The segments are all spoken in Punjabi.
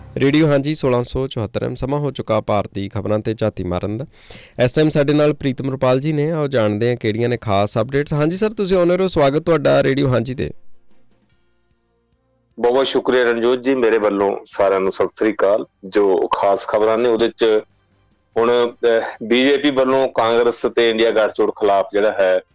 ਰੇਡੀਓ ਹਾਂਜੀ 1674 ਸਮਾਂ ਹੋ ਚੁੱਕਾ ਭਾਰਤੀ ਖਬਰਾਂ ਤੇ ਝਾਤੀ ਮਾਰਨ ਦਾ। ਇਸ ਟਾਈਮ ਸਾਡੇ ਨਾਲ ਪ੍ਰੀਤਮ ਰੁਪਾਲ ਜੀ ਨੇ। ਆਓ ਜਾਣਦੇ ਹਾਂ ਕਿਹੜੀਆਂ ਨੇ ਖਾਸ ਅਪਡੇਟਸ। ਹਾਂਜੀ ਸਰ, ਤੁਸੀਂ ਆਨਰ ਹੋ, ਸਵਾਗਤ ਤੁਹਾਡਾ ਰੇਡੀਓ ਹਾਂਜੀ ਤੇ। ਬਹੁਤ ਬਹੁਤ ਸ਼ੁਕਰੀਆ ਰਣਜੋਤ ਜੀ, ਮੇਰੇ ਵੱਲੋਂ ਸਾਰਿਆਂ ਨੂੰ ਸਤਿ ਸ੍ਰੀ ਅਕਾਲ। ਜੋ ਖਾਸ ਖਬਰਾਂ ਨੇ ਉਹਦੇ ਚ ਹੁਣ ਬੀਜੇਪੀ ਵੱਲੋਂ ਕਾਂਗਰਸ ਤੇ ਇੰਡੀਆ ਗੱਠਜੋੜ ਖਿਲਾਫ ਜਿਹੜਾ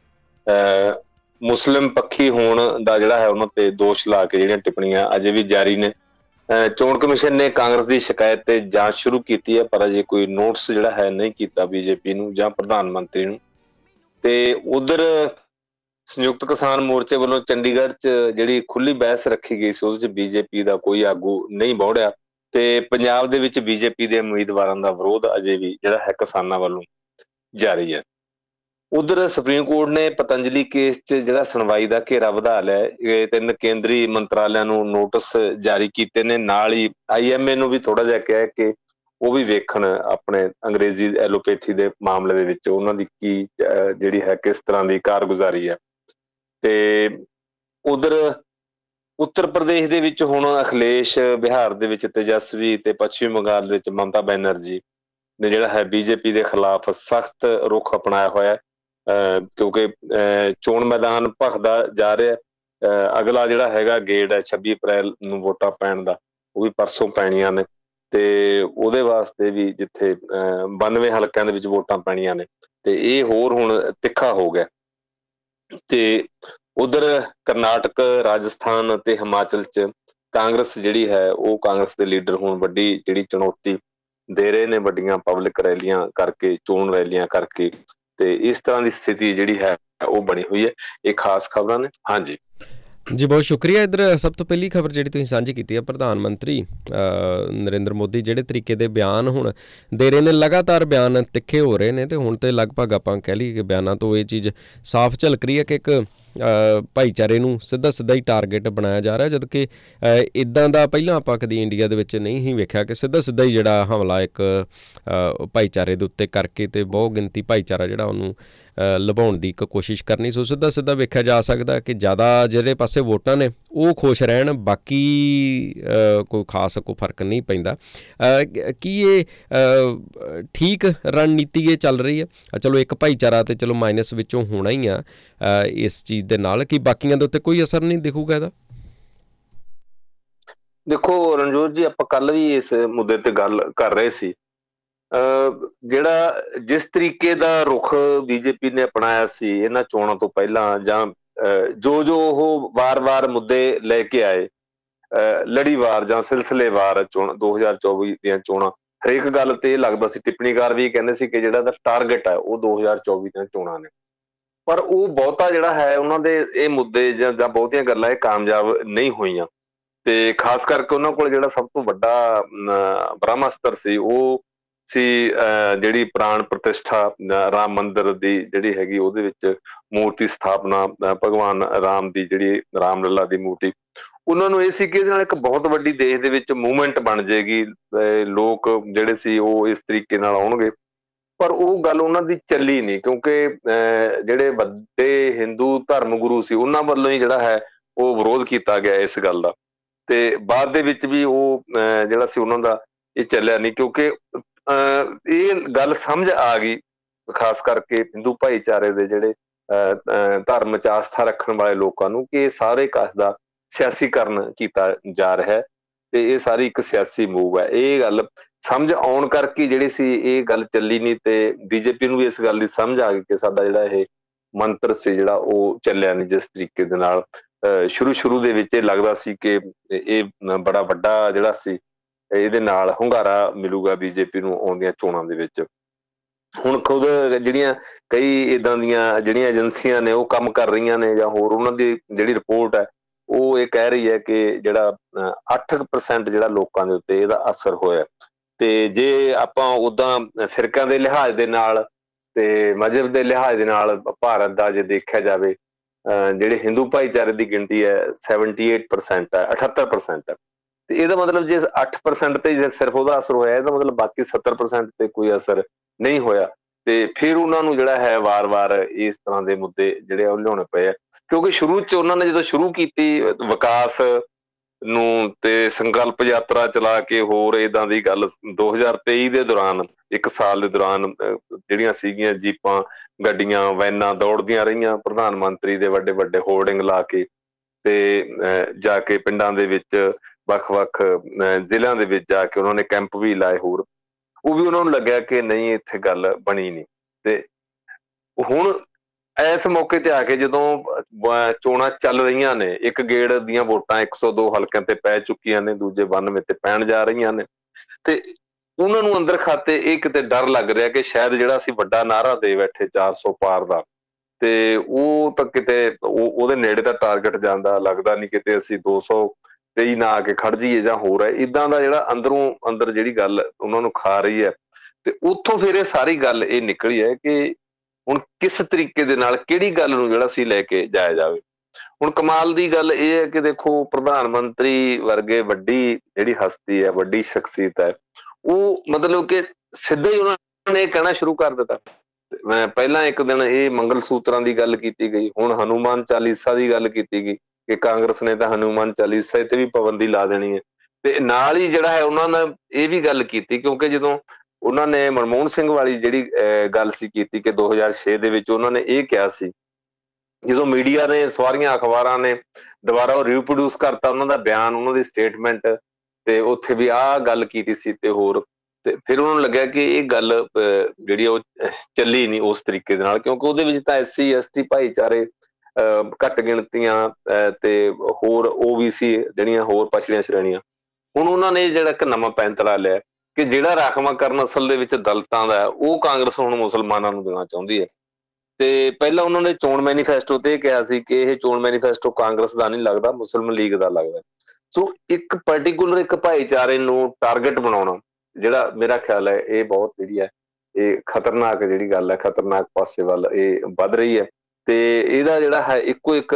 ਹੈ ਮੁਸਲਿਮ ਪੱਖੀ ਹੋਣ ਦਾ ਜਿਹੜਾ ਹੈ ਉਹਨਾਂ ਤੇ ਦੋਸ਼ ਲਾ ਕੇ ਜਿਹੜੀਆਂ ਟਿੱਪਣੀਆਂ ਅਜੇ ਵੀ ਜਾਰੀ ਨੇ। ਚੋਣ ਕਮਿਸ਼ਨ ਨੇ ਕਾਂਗਰਸ ਦੀ ਸ਼ਿਕਾਇਤ ਤੇ ਜਾਂਚ ਸ਼ੁਰੂ ਕੀਤੀ ਹੈ, ਪਰ ਅਜੇ ਕੋਈ ਨੋਟਿਸ ਜਿਹੜਾ ਹੈ ਨਹੀਂ ਕੀਤਾ ਬੀਜੇਪੀ ਨੂੰ ਜਾਂ ਪ੍ਰਧਾਨ ਮੰਤਰੀ ਨੂੰ। ਤੇ ਉਧਰ ਸੰਯੁਕਤ ਕਿਸਾਨ ਮੋਰਚੇ ਵੱਲੋਂ ਚੰਡੀਗੜ੍ਹ 'ਚ ਜਿਹੜੀ ਖੁੱਲੀ ਬਹਿਸ ਰੱਖੀ ਗਈ ਸੀ ਉਹਦੇ 'ਚ ਬੀਜੇਪੀ ਦਾ ਕੋਈ ਆਗੂ ਨਹੀਂ ਬੌੜਿਆ ਤੇ ਪੰਜਾਬ ਦੇ ਵਿੱਚ ਬੀਜੇਪੀ ਦੇ ਉਮੀਦਵਾਰਾਂ ਦਾ ਵਿਰੋਧ ਅਜੇ ਵੀ ਜਿਹੜਾ ਹੈ ਕਿਸਾਨਾਂ ਵੱਲੋਂ ਜਾਰੀ ਹੈ। ਉਧਰ ਸੁਪਰੀਮ ਕੋਰਟ ਨੇ ਪਤੰਜਲੀ ਕੇਸ 'ਚ ਜਿਹੜਾ ਸੁਣਵਾਈ ਦਾ ਘੇਰਾ ਵਧਾ ਲਿਆ। ਇਹ 3 ਕੇਂਦਰੀ ਮੰਤਰਾਲਿਆਂ ਨੂੰ ਨੋਟਿਸ ਜਾਰੀ ਕੀਤੇ ਨੇ, ਨਾਲ ਹੀ IMA ਨੂੰ ਵੀ ਥੋੜਾ ਜਿਹਾ ਕਿਹਾ ਕਿ ਉਹ ਵੀ ਵੇਖਣ ਆਪਣੇ ਅੰਗਰੇਜ਼ੀ ਐਲੋਪੈਥੀ ਦੇ ਮਾਮਲੇ ਦੇ ਵਿੱਚ ਉਹਨਾਂ ਦੀ ਕੀ ਜਿਹੜੀ ਹੈ ਕਿਸ ਤਰ੍ਹਾਂ ਦੀ ਕਾਰਗੁਜ਼ਾਰੀ ਹੈ। ਤੇ ਉਧਰ ਉੱਤਰ ਪ੍ਰਦੇਸ਼ ਦੇ ਵਿੱਚ ਹੁਣ ਅਖਿਲੇਸ਼, ਬਿਹਾਰ ਦੇ ਵਿੱਚ ਤੇਜਸਵੀ ਤੇ ਪੱਛਮੀ ਬੰਗਾਲ ਦੇ ਵਿੱਚ ਮਮਤਾ ਬੈਨਰਜੀ ਨੇ ਜਿਹੜਾ ਹੈ ਬੀਜੇਪੀ ਦੇ ਖਿਲਾਫ ਸਖਤ ਰੁਖ ਅਪਣਾਇਆ ਹੋਇਆ। ਕਿਉਂਕਿ ਚੋਣ ਮੈਦਾਨ ਭਖਦਾ ਜਾ ਰਿਹਾ। ਅਗਲਾ ਜਿਹੜਾ ਹੈਗਾ ਗੇੜ ਹੈ 26 ਅਪ੍ਰੈਲ ਨੂੰ ਵੋਟਾਂ ਪੈਣ ਦਾ, ਉਹ ਵੀ ਪਰਸੋਂ ਪੈਣੀਆਂ ਨੇ। ਤੇ ਉਹਦੇ ਵਾਸਤੇ ਵੀ ਜਿੱਥੇ 92 ਹਲਕਿਆਂ ਦੇ ਵਿੱਚ ਵੋਟਾਂ ਪੈਣੀਆਂ ਨੇ ਤੇ ਇਹ ਹੋਰ ਹੁਣ ਤਿੱਖਾ ਹੋ ਗਿਆ। ਤੇ ਉਧਰ ਕਰਨਾਟਕ, ਰਾਜਸਥਾਨ ਅਤੇ ਹਿਮਾਚਲ 'ਚ ਕਾਂਗਰਸ ਜਿਹੜੀ ਹੈ ਉਹ ਕਾਂਗਰਸ ਦੇ ਲੀਡਰ ਹੁਣ ਵੱਡੀ ਜਿਹੜੀ ਚੁਣੌਤੀ ਦੇ ਰਹੇ ਨੇ, ਵੱਡੀਆਂ ਪਬਲਿਕ ਰੈਲੀਆਂ ਕਰਕੇ, ਚੋਣ ਰੈਲੀਆਂ ਕਰਕੇ। ਤੇ ਇਸ ਤਰ੍ਹਾਂ ਦੀ ਸਥਿਤੀ ਜਿਹੜੀ ਹੈ ਉਹ ਬਣੀ ਹੋਈ ਹੈ। ਇਹ ਖਾਸ ਖਬਰਾਂ ਨੇ। ਹਾਂਜੀ ਜੀ, ਬਹੁਤ ਸ਼ੁਕਰੀਆ। ਇੱਧਰ ਸਭ ਤੋਂ ਪਹਿਲੀ ਖਬਰ ਜਿਹੜੀ ਤੁਸੀਂ ਸਾਂਝੀ ਕੀਤੀ ਹੈ, ਪ੍ਰਧਾਨ ਮੰਤਰੀ ਨਰਿੰਦਰ ਮੋਦੀ ਜਿਹੜੇ ਤਰੀਕੇ ਦੇ ਬਿਆਨ ਹੁਣ ਦੇ ਰਹੇ ਨੇ, ਲਗਾਤਾਰ ਬਿਆਨ ਤਿੱਖੇ ਹੋ ਰਹੇ ਨੇ। ਅਤੇ ਹੁਣ ਤਾਂ ਲਗਭਗ ਆਪਾਂ ਕਹਿ ਲਈਏ ਕਿ ਬਿਆਨਾਂ ਤੋਂ ਇਹ ਚੀਜ਼ ਸਾਫ਼ ਝਲਕ ਰਹੀ ਹੈ ਕਿ ਇੱਕ ਭਾਈਚਾਰੇ ਨੂੰ ਸਿੱਧਾ ਸਿੱਧਾ ਹੀ ਟਾਰਗੇਟ ਬਣਾਇਆ ਜਾ ਰਿਹਾ, ਜਦ ਕਿ ਇੱਦਾਂ ਦਾ ਪਹਿਲਾਂ ਆਪਾਂ ਕਦੀ ਇੰਡੀਆ ਦੇ ਵਿੱਚ ਨਹੀਂ ਹੀ ਵੇਖਿਆ ਕਿ ਸਿੱਧਾ ਸਿੱਧਾ ਹੀ ਜਿਹੜਾ ਹਮਲਾ ਇੱਕ ਭਾਈਚਾਰੇ ਦੇ ਉੱਤੇ ਕਰਕੇ ਅਤੇ ਬਹੁਤ ਗਿਣਤੀ ਭਾਈਚਾਰਾ ਜਿਹੜਾ ਉਹਨੂੰ ਲੁਭਾਉਣ ਦੀ ਇੱਕ ਕੋਸ਼ਿਸ਼ ਕਰਨੀ। ਸੋ ਸਿੱਧਾ ਸਿੱਧਾ ਵੇਖਿਆ ਜਾ ਸਕਦਾ ਕਿ ਜ਼ਿਆਦਾ ਜਿਹੜੇ ਪਾਸੇ ਵੋਟਾਂ ਨੇ ਉਹ ਖੁਸ਼ ਰਹਿਣ, ਬਾਕੀ ਕੋਈ ਖਾਸ ਕੋਈ ਫਰਕ ਨਹੀਂ ਪੈਂਦਾ। ਕੀ ਇਹ ਠੀਕ ਰਣਨੀਤੀ ਇਹ ਚੱਲ ਰਹੀ ਹੈ? ਚਲੋ ਇੱਕ ਭਾਈਚਾਰਾ ਤਾਂ ਚਲੋ ਮਾਈਨਸ ਵਿੱਚੋਂ ਹੋਣਾ ਹੀ ਆ ਇਸ ਚੀਜ਼ ਦੇ ਨਾਲ, ਕਿ ਬਾਕੀਆਂ ਦੇ ਉੱਤੇ ਕੋਈ ਅਸਰ ਨਹੀਂ ਦਿਖੂਗਾ ਇਹਦਾ? ਦੇਖੋ ਰਣਜੋਤ ਜੀ, ਆਪਾਂ ਕੱਲ ਵੀ ਇਸ ਮੁੱਦੇ ਤੇ ਗੱਲ ਕਰ ਰਹੇ ਸੀ। ਜਿਹੜਾ ਜਿਸ ਤਰੀਕੇ ਦਾ ਰੁਖ ਬੀਜੇਪੀ ਨੇ ਅਪਣਾਇਆ ਸੀ ਇਹਨਾਂ ਚੋਣਾਂ ਤੋਂ ਪਹਿਲਾਂ, ਜਾਂ ਜੋ ਉਹ ਵਾਰ-ਵਾਰ ਮੁੱਦੇ ਲੈ ਕੇ ਆਏ ਲੜੀਵਾਰ ਜਾਂ ਸਿਲਸਿਲੇਵਾਰ 2024 ਦੀਆਂ ਚੋਣਾਂ, ਹਰੇਕ ਗੱਲ ਤੇ ਇਹ ਲੱਗਦਾ ਸੀ, ਟਿੱਪਣੀਕਾਰ ਵੀ ਕਹਿੰਦੇ ਸੀ ਕਿ ਜਿਹੜਾ ਦਾ ਟਾਰਗੇਟ ਹੈ ਉਹ 2024 ਦੀਆਂ ਚੋਣਾਂ ਨੇ। ਪਰ ਉਹ ਬਹੁਤਾ ਜਿਹੜਾ ਹੈ ਉਹਨਾਂ ਦੇ ਇਹ ਮੁੱਦੇ ਜਾਂ ਬਹੁਤੀਆਂ ਗੱਲਾਂ ਇਹ ਕਾਮਯਾਬ ਨਹੀਂ ਹੋਈਆਂ। ਤੇ ਖਾਸ ਕਰਕੇ ਉਹਨਾਂ ਕੋਲ ਜਿਹੜਾ ਸਭ ਤੋਂ ਵੱਡਾ ਬ੍ਰਹਮਾਸਤਰ ਸੀ ਉਹ ਸੀ ਜਿਹੜੀ ਪ੍ਰਾਣ ਪ੍ਰਤਿਸ਼ਠਾ ਰਾਮ ਮੰਦਿਰ ਦੀ ਜਿਹੜੀ ਹੈਗੀ, ਉਹਦੇ ਵਿੱਚ ਮੂਰਤੀ ਸਥਾਪਨਾ, ਭਗਵਾਨ ਰਾਮ ਦੀ ਜਿਹੜੀ ਰਾਮ ਲੱਲਾ ਦੀ ਮੂਰਤੀ। ਉਹਨਾਂ ਨੂੰ ਇਹ ਸੀ ਕਿ ਇਹਦੇ ਨਾਲ ਇੱਕ ਬਹੁਤ ਵੱਡੀ ਦੇਸ਼ ਦੇ ਵਿੱਚ ਮੂਵਮੈਂਟ ਬਣ ਜਾਏਗੀ, ਲੋਕ ਜਿਹੜੇ ਸੀ ਉਹ ਇਸ ਤਰੀਕੇ ਨਾਲ ਆਉਣਗੇ। ਪਰ ਉਹ ਗੱਲ ਉਹਨਾਂ ਦੀ ਚੱਲੀ ਨਹੀਂ, ਕਿਉਂਕਿ ਜਿਹੜੇ ਵੱਡੇ ਹਿੰਦੂ ਧਰਮ ਗੁਰੂ ਸੀ ਉਹਨਾਂ ਵੱਲੋਂ ਹੀ ਜਿਹੜਾ ਹੈ ਉਹ ਵਿਰੋਧ ਕੀਤਾ ਗਿਆ ਇਸ ਗੱਲ ਦਾ। ਤੇ ਬਾਅਦ ਦੇ ਵਿੱਚ ਵੀ ਉਹ ਜਿਹੜਾ ਸੀ ਉਹਨਾਂ ਦਾ ਇਹ ਚੱਲਿਆ ਨਹੀਂ, ਕਿਉਂਕਿ ਇਹ ਗੱਲ ਸਮਝ ਆ ਗਈ ਖਾਸ ਕਰਕੇ ਹਿੰਦੂ ਭਾਈਚਾਰੇ ਦੇ ਜਿਹੜੇ ਧਰਮ 'ਚ ਆਸਥਾ ਰੱਖਣ ਵਾਲੇ ਲੋਕਾਂ ਨੂੰ, ਕਿ ਇਹ ਸਾਰੇ ਕਾਸ ਦਾ ਸਿਆਸੀਕਰਨ ਕੀਤਾ ਜਾ ਰਿਹਾ ਹੈ ਤੇ ਇਹ ਸਾਰੀ ਇੱਕ ਸਿਆਸੀ ਮੂਵ ਹੈ। ਇਹ ਗੱਲ ਸਮਝ ਆਉਣ ਕਰਕੇ ਜਿਹੜੀ ਸੀ ਇਹ ਗੱਲ ਚੱਲੀ ਨਹੀਂ, ਤੇ ਬੀਜੇਪੀ ਨੂੰ ਵੀ ਇਸ ਗੱਲ ਦੀ ਸਮਝ ਆ ਗਈ ਕਿ ਸਾਡਾ ਜਿਹੜਾ ਇਹ ਮੰਤਰ ਸੀ ਜਿਹੜਾ ਉਹ ਚੱਲਿਆ ਨਹੀਂ ਜਿਸ ਤਰੀਕੇ ਦੇ ਨਾਲ। ਸ਼ੁਰੂ ਦੇ ਵਿੱਚ ਇਹ ਲੱਗਦਾ ਸੀ ਕਿ ਇਹ ਬੜਾ ਵੱਡਾ ਜਿਹੜਾ ਸੀ ਇਹਦੇ ਨਾਲ ਹੁੰਗਾਰਾ ਮਿਲੂਗਾ ਬੀਜੇਪੀ ਨੂੰ ਆਉਂਦੀਆਂ ਚੋਣਾਂ ਦੇ ਵਿੱਚ। ਹੁਣ ਖੁਦ ਜਿਹੜੀਆਂ ਕਈ ਏਦਾਂ ਦੀਆਂ ਜਿਹੜੀਆਂ ਏਜੰਸੀਆਂ ਨੇ ਉਹ ਕੰਮ ਕਰ ਰਹੀਆਂ ਨੇ, ਜਾਂ ਹੋਰ ਉਹਨਾਂ ਦੀ ਜਿਹੜੀ ਰਿਪੋਰਟ ਹੈ ਉਹ ਇਹ ਕਹਿ ਰਹੀ ਹੈ ਕਿ ਜਿਹੜਾ 8% ਜਿਹੜਾ ਲੋਕਾਂ ਦੇ ਉੱਤੇ ਇਹਦਾ ਅਸਰ ਹੋਇਆ। ਤੇ ਜੇ ਆਪਾਂ ਓਦਾਂ ਫਿਰਕਿਆਂ ਦੇ ਲਿਹਾਜ਼ ਦੇ ਨਾਲ ਤੇ ਮਜ਼ਹਬ ਦੇ ਲਿਹਾਜ਼ ਦੇ ਨਾਲ ਭਾਰਤ ਦਾ ਜੇ ਦੇਖਿਆ ਜਾਵੇ, ਜਿਹੜੇ ਹਿੰਦੂ ਭਾਈਚਾਰੇ ਦੀ ਗਿਣਤੀ ਹੈ 78% ਹੈ, 78% ਹੈ। ਤੇ ਇਹਦਾ ਮਤਲਬ ਜੇ 8% ਤੇ ਜੇ ਸਿਰਫ ਉਹਦਾ ਅਸਰ ਹੋਇਆ, ਇਹਦਾ ਮਤਲਬ ਬਾਕੀ 70% ਤੇ ਕੋਈ ਅਸਰ ਨਹੀਂ ਹੋਇਆ। ਤੇ ਫਿਰ ਉਹਨਾਂ ਨੂੰ ਜਿਹੜਾ ਹੈ ਵਾਰ-ਵਾਰ ਇਸ ਤਰ੍ਹਾਂ ਦੇ ਮੁੱਦੇ ਜਿਹੜੇ ਉਹ ਲਿਆਉਣੇ ਪਏ ਆ, ਕਿਉਂਕਿ ਸ਼ੁਰੂ 'ਚ ਉਹਨਾਂ ਨੇ ਜਦੋਂ ਸ਼ੁਰੂ ਕੀਤੀ ਵਿਕਾਸ ਨੂੰ ਤੇ ਸੰਕਲਪ ਯਾਤਰਾ ਚਲਾ ਕੇ ਹੋਰ ਏਦਾਂ ਦੀ ਗੱਲ 2023 ਦੇ ਦੌਰਾਨ 1 ਸਾਲ ਦੇ ਦੌਰਾਨ ਜਿਹੜੀਆਂ ਸੀਗੀਆਂ ਜੀਪਾਂ, ਗੱਡੀਆਂ, ਵੈਨਾਂ ਦੌੜਦੀਆਂ ਰਹੀਆਂ ਪ੍ਰਧਾਨ ਮੰਤਰੀ ਦੇ ਵੱਡੇ ਵੱਡੇ ਹੋਰਡਿੰਗ ਲਾ ਕੇ, ਤੇ ਜਾ ਕੇ ਪਿੰਡਾਂ ਦੇ ਵਿੱਚ ਵੱਖ-ਵੱਖ ਜ਼ਿਲ੍ਹਿਆਂ ਦੇ ਵਿੱਚ ਜਾ ਕੇ ਉਹਨਾਂ ਨੇ ਕੈਂਪ ਵੀ ਲਾਏ ਹੋਰ। ਉਹ ਵੀ ਉਹਨਾਂ ਨੂੰ ਲੱਗਿਆ ਕਿ ਨਹੀਂ ਇੱਥੇ ਗੱਲ ਬਣੀ ਨਹੀਂ। ਤੇ ਹੁਣ ਇਸ ਮੌਕੇ ਤੇ ਆ ਕੇ ਜਦੋਂ ਚੋਣਾਂ ਚੱਲ ਰਹੀਆਂ ਨੇ, ਇੱਕ ਗੇੜ ਦੀਆਂ ਵੋਟਾਂ 102 ਹਲਕਿਆਂ ਤੇ ਪੈ ਚੁੱਕੀਆਂ ਨੇ, ਦੂਜੇ 92 ਤੇ ਪੈਣ ਜਾ ਰਹੀਆਂ ਨੇ, ਤੇ ਉਹਨਾਂ ਨੂੰ ਅੰਦਰ ਖਾਤੇ ਇਹ ਕਿਤੇ ਡਰ ਲੱਗ ਰਿਹਾ ਕਿ ਸ਼ਾਇਦ ਜਿਹੜਾ ਅਸੀਂ ਵੱਡਾ ਨਾਅਰਾ ਦੇ ਬੈਠੇ 400 ਪਾਰ ਦਾ, ਤੇ ਉਹ ਤਾਂ ਕਿਤੇ ਉਹਦੇ ਨੇੜੇ ਤਾਂ ਟਾਰਗੇਟ ਜਾਂਦਾ ਲੱਗਦਾ ਨਹੀਂ, ਕਿਤੇ ਅਸੀਂ 223 ਨਾ ਆ ਕੇ ਖੜ ਜਾਈਏ ਜਾਂ ਹੋਰ ਹੈ ਇੱਦਾਂ ਦਾ ਜਿਹੜਾ ਅੰਦਰੋਂ ਅੰਦਰ ਜਿਹੜੀ ਗੱਲ ਉਹਨਾਂ ਨੂੰ ਖਾ ਰਹੀ ਹੈ। ਤੇ ਉੱਥੋਂ ਫਿਰ ਇਹ ਸਾਰੀ ਗੱਲ ਇਹ ਨਿਕਲੀ ਹੈ ਕਿ ਹੁਣ ਕਿਸ ਤਰੀਕੇ ਦੇ ਨਾਲ ਕਿਹੜੀ ਗੱਲ ਨੂੰ ਜਿਹੜਾ ਸੀ ਲੈ ਕੇ ਜਾਇਆ ਜਾਵੇ। ਹੁਣ ਕਮਾਲ ਦੀ ਗੱਲ ਇਹ ਹੈ ਕਿ ਦੇਖੋ ਪ੍ਰਧਾਨ ਮੰਤਰੀ ਵਰਗੇ ਵੱਡੀ ਜਿਹੜੀ ਹਸਤੀ ਹੈ, ਵੱਡੀ ਸ਼ਖਸੀਅਤ ਹੈ, ਉਹ ਮਤਲਬ ਕਿ ਸਿੱਧਾ ਹੀ ਉਹਨਾਂ ਨੇ ਇਹ ਕਹਿਣਾ ਸ਼ੁਰੂ ਕਰ ਦਿੱਤਾ। ਮੈਂ ਪਹਿਲਾਂ ਇੱਕ ਦਿਨ ਇਹ ਮੰਗਲ ਸੂਤਰਾਂ ਦੀ ਗੱਲ ਕੀਤੀ ਗਈ, ਹੁਣ ਹਨੂੰਮਾਨ ਚਾਲੀਸਾ ਦੀ ਗੱਲ ਕੀਤੀ ਗਈ ਕਿ ਕਾਂਗਰਸ ਨੇ ਤਾਂ ਹਨੂੰਮਾਨ ਚਾਲੀਸਾ ਤੇ ਵੀ ਪਾਬੰਦੀ ਲਾ ਦੇਣੀ ਹੈ। ਤੇ ਨਾਲ ਹੀ ਜਿਹੜਾ ਹੈ ਉਹਨਾਂ ਨੇ ਇਹ ਵੀ ਗੱਲ ਕੀਤੀ, ਕਿਉਂਕਿ ਜਦੋਂ ਉਹਨਾਂ ਨੇ ਮਨਮੋਹਨ ਸਿੰਘ ਵਾਲੀ ਜਿਹੜੀ ਗੱਲ ਸੀ ਕੀਤੀ ਕਿ 2006 ਦੇ ਵਿੱਚ ਉਹਨਾਂ ਨੇ ਇਹ ਕਿਹਾ ਸੀ, ਜਦੋਂ ਮੀਡੀਆ ਨੇ ਸਾਰੀਆਂ ਅਖਬਾਰਾਂ ਨੇ ਦੁਬਾਰਾ ਉਹ ਰੀਪਰੋਡਿਊਸ ਕਰਤਾ ਉਹਨਾਂ ਦਾ ਬਿਆਨ, ਉਹਨਾਂ ਦੀ ਸਟੇਟਮੈਂਟ, ਤੇ ਉੱਥੇ ਵੀ ਆਹ ਗੱਲ ਕੀਤੀ ਸੀ ਤੇ ਹੋਰ, ਤੇ ਫਿਰ ਉਹਨਾਂ ਨੂੰ ਲੱਗਿਆ ਕਿ ਇਹ ਗੱਲ ਜਿਹੜੀ ਉਹ ਚੱਲੀ ਨਹੀਂ ਉਸ ਤਰੀਕੇ ਦੇ ਨਾਲ, ਕਿਉਂਕਿ ਉਹਦੇ ਵਿੱਚ ਤਾਂ SC ST ਭਾਈਚਾਰੇ, ਘੱਟ ਗਿਣਤੀਆਂ, ਤੇ ਹੋਰ OBC ਜਿਹੜੀਆਂ ਹੋਰ ਪਛੜੀਆਂ ਸ਼੍ਰੇਣੀਆਂ। ਹੁਣ ਉਹਨਾਂ ਨੇ ਜਿਹੜਾ ਇੱਕ ਨਵਾਂ ਪੈਂਤੜਾ ਲਿਆ ਕਿ ਜਿਹੜਾ ਰਾਖਵਾਂਕਰਨ ਅਸਲ ਦੇ ਵਿੱਚ ਦਲਿਤਾਂ ਦਾ ਉਹ ਕਾਂਗਰਸ ਹੁਣ ਮੁਸਲਮਾਨਾਂ ਨੂੰ ਦੇਣਾ ਚਾਹੁੰਦੀ ਹੈ। ਤੇ ਪਹਿਲਾਂ ਉਹਨਾਂ ਨੇ ਚੋਣ ਮੈਨੀਫੈਸਟੋ ਤੇ ਇਹ ਕਿਹਾ ਸੀ ਕਿ ਇਹ ਚੋਣ ਮੈਨੀਫੈਸਟੋ ਕਾਂਗਰਸ ਦਾ ਨਹੀਂ ਲੱਗਦਾ, ਮੁਸਲਿਮ ਲੀਗ ਦਾ ਲੱਗਦਾ। ਸੋ ਇੱਕ ਪਰਟੀਕੂਲਰ ਇੱਕ ਭਾਈਚਾਰੇ ਨੂੰ ਟਾਰਗੇਟ ਬਣਾਉਣਾ, ਜਿਹੜਾ ਮੇਰਾ ਖਿਆਲ ਹੈ ਇਹ ਬਹੁਤ ਜਿਹੜੀ ਹੈ ਇਹ ਖਤਰਨਾਕ ਜਿਹੜੀ ਗੱਲ ਹੈ, ਖਤਰਨਾਕ ਪਾਸੇ ਵੱਲ ਇਹ ਵੱਧ ਰਹੀ ਹੈ। ਤੇ ਇਹਦਾ ਜਿਹੜਾ ਹੈ ਇੱਕੋ ਇੱਕ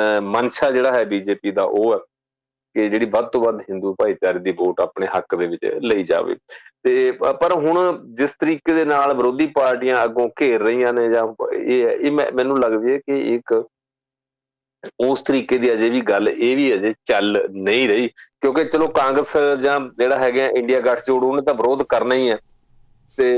ਮਨਸ਼ਾ ਜਿਹੜਾ ਹੈ BJP ਦਾ ਉਹ ਹੈ ਕਿ ਜਿਹੜੀ ਵੱਧ ਤੋਂ ਵੱਧ ਹਿੰਦੂ ਭਾਈਚਾਰੇ ਦੀ ਵੋਟ ਆਪਣੇ ਹੱਕ ਦੇ ਵਿੱਚ ਲਈ ਜਾਵੇ। ਤੇ ਪਰ ਹੁਣ ਜਿਸ ਤਰੀਕੇ ਦੇ ਨਾਲ ਵਿਰੋਧੀ ਪਾਰਟੀਆਂ ਅੱਗੋਂ ਘੇਰ ਰਹੀਆਂ ਨੇ, ਜਾਂ ਇਹ ਮੈਨੂੰ ਲੱਗਦੀ ਹੈ ਕਿ ਇੱਕ ਉਸ ਤਰੀਕੇ ਦੀ ਅਜੇ ਵੀ ਗੱਲ ਇਹ ਵੀ ਅਜੇ ਚੱਲ ਨਹੀਂ ਰਹੀ, ਕਿਉਂਕਿ ਚਲੋ ਕਾਂਗਰਸ ਜਾਂ ਜਿਹੜਾ ਹੈਗਾ ਇੰਡੀਆ ਗੱਠਜੋੜ ਉਹਨੇ ਤਾਂ ਵਿਰੋਧ ਕਰਨਾ ਹੀ ਹੈ। ਤੇ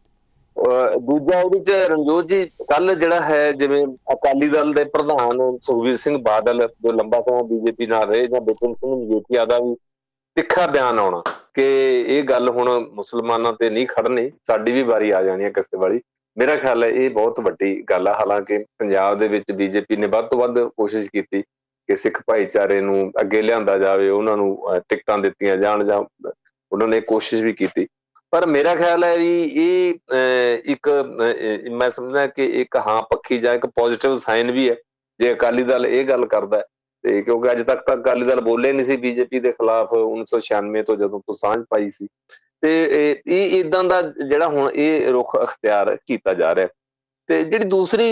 ਦੂਜਾ ਉਹਦੇ ਚ ਰਣਜੋਤ ਜੀ ਕੱਲ ਜਿਹੜਾ ਹੈ ਜਿਵੇਂ ਅਕਾਲੀ ਦਲ ਦੇ ਪ੍ਰਧਾਨ ਸੁਖਬੀਰ ਸਿੰਘ ਬਾਦਲ ਜੋ ਲੰਬਾ ਸਮਾਂ BJP ਨਾਲ ਰਹੇ, ਜਾਂ ਬਿਪਿਨ ਸਿੰਘ ਮਜੀਠੀਆ ਦਾ ਵੀ ਤਿੱਖਾ ਬਿਆਨ ਆਉਣਾ ਕਿ ਇਹ ਗੱਲ ਹੁਣ ਮੁਸਲਮਾਨਾਂ ਤੇ ਨਹੀਂ ਖੜਨੀ, ਸਾਡੀ ਵੀ ਵਾਰੀ ਆ ਜਾਣੀ ਹੈ ਕਿਸੇ ਵਾਲੀ। ਮੇਰਾ ਖਿਆਲ ਹੈ ਇਹ ਬਹੁਤ ਵੱਡੀ ਗੱਲ ਆ। ਹਾਲਾਂਕਿ ਪੰਜਾਬ ਦੇ ਵਿੱਚ BJP ਨੇ ਵੱਧ ਤੋਂ ਵੱਧ ਕੋਸ਼ਿਸ਼ ਕੀਤੀ ਕਿ ਸਿੱਖ ਭਾਈਚਾਰੇ ਨੂੰ ਅੱਗੇ ਲਿਆਂਦਾ ਜਾਵੇ, ਉਹਨਾਂ ਨੂੰ ਟਿਕਟਾਂ ਦਿੱਤੀਆਂ ਜਾਣ, ਜਾਂ ਉਹਨਾਂ ਨੇ ਕੋਸ਼ਿਸ਼ ਵੀ ਕੀਤੀ। ਪਰ ਮੇਰਾ ਖਿਆਲ ਹੈ ਵੀ ਇਹ ਇੱਕ ਮੈਂ ਸਮਝਦਾ ਕਿ ਇੱਕ ਹਾਂ ਪੱਖੀ ਜਾਂ ਇੱਕ ਪੋਜ਼ਿਟਿਵ ਸਾਈਨ ਵੀ ਹੈ ਜੇ ਅਕਾਲੀ ਦਲ ਇਹ ਗੱਲ ਕਰਦਾ। ਤੇ ਕਿਉਂਕਿ ਅੱਜ ਤੱਕ ਤਾਂ ਅਕਾਲੀ ਦਲ ਬੋਲੇ ਨਹੀਂ ਸੀ BJP ਦੇ ਖਿਲਾਫ 1996 ਤੋਂ ਜਦੋਂ ਤੋਂ ਸਾਂਝ ਪਾਈ ਸੀ। ਤੇ ਇਹ ਇਦਾਂ ਦਾ ਜਿਹੜਾ ਹੁਣ ਇਹ ਰੁਖ ਅਖਤਿਆਰ ਕੀਤਾ ਜਾ ਰਿਹਾ। ਤੇ ਜਿਹੜੀ ਦੂਸਰੀ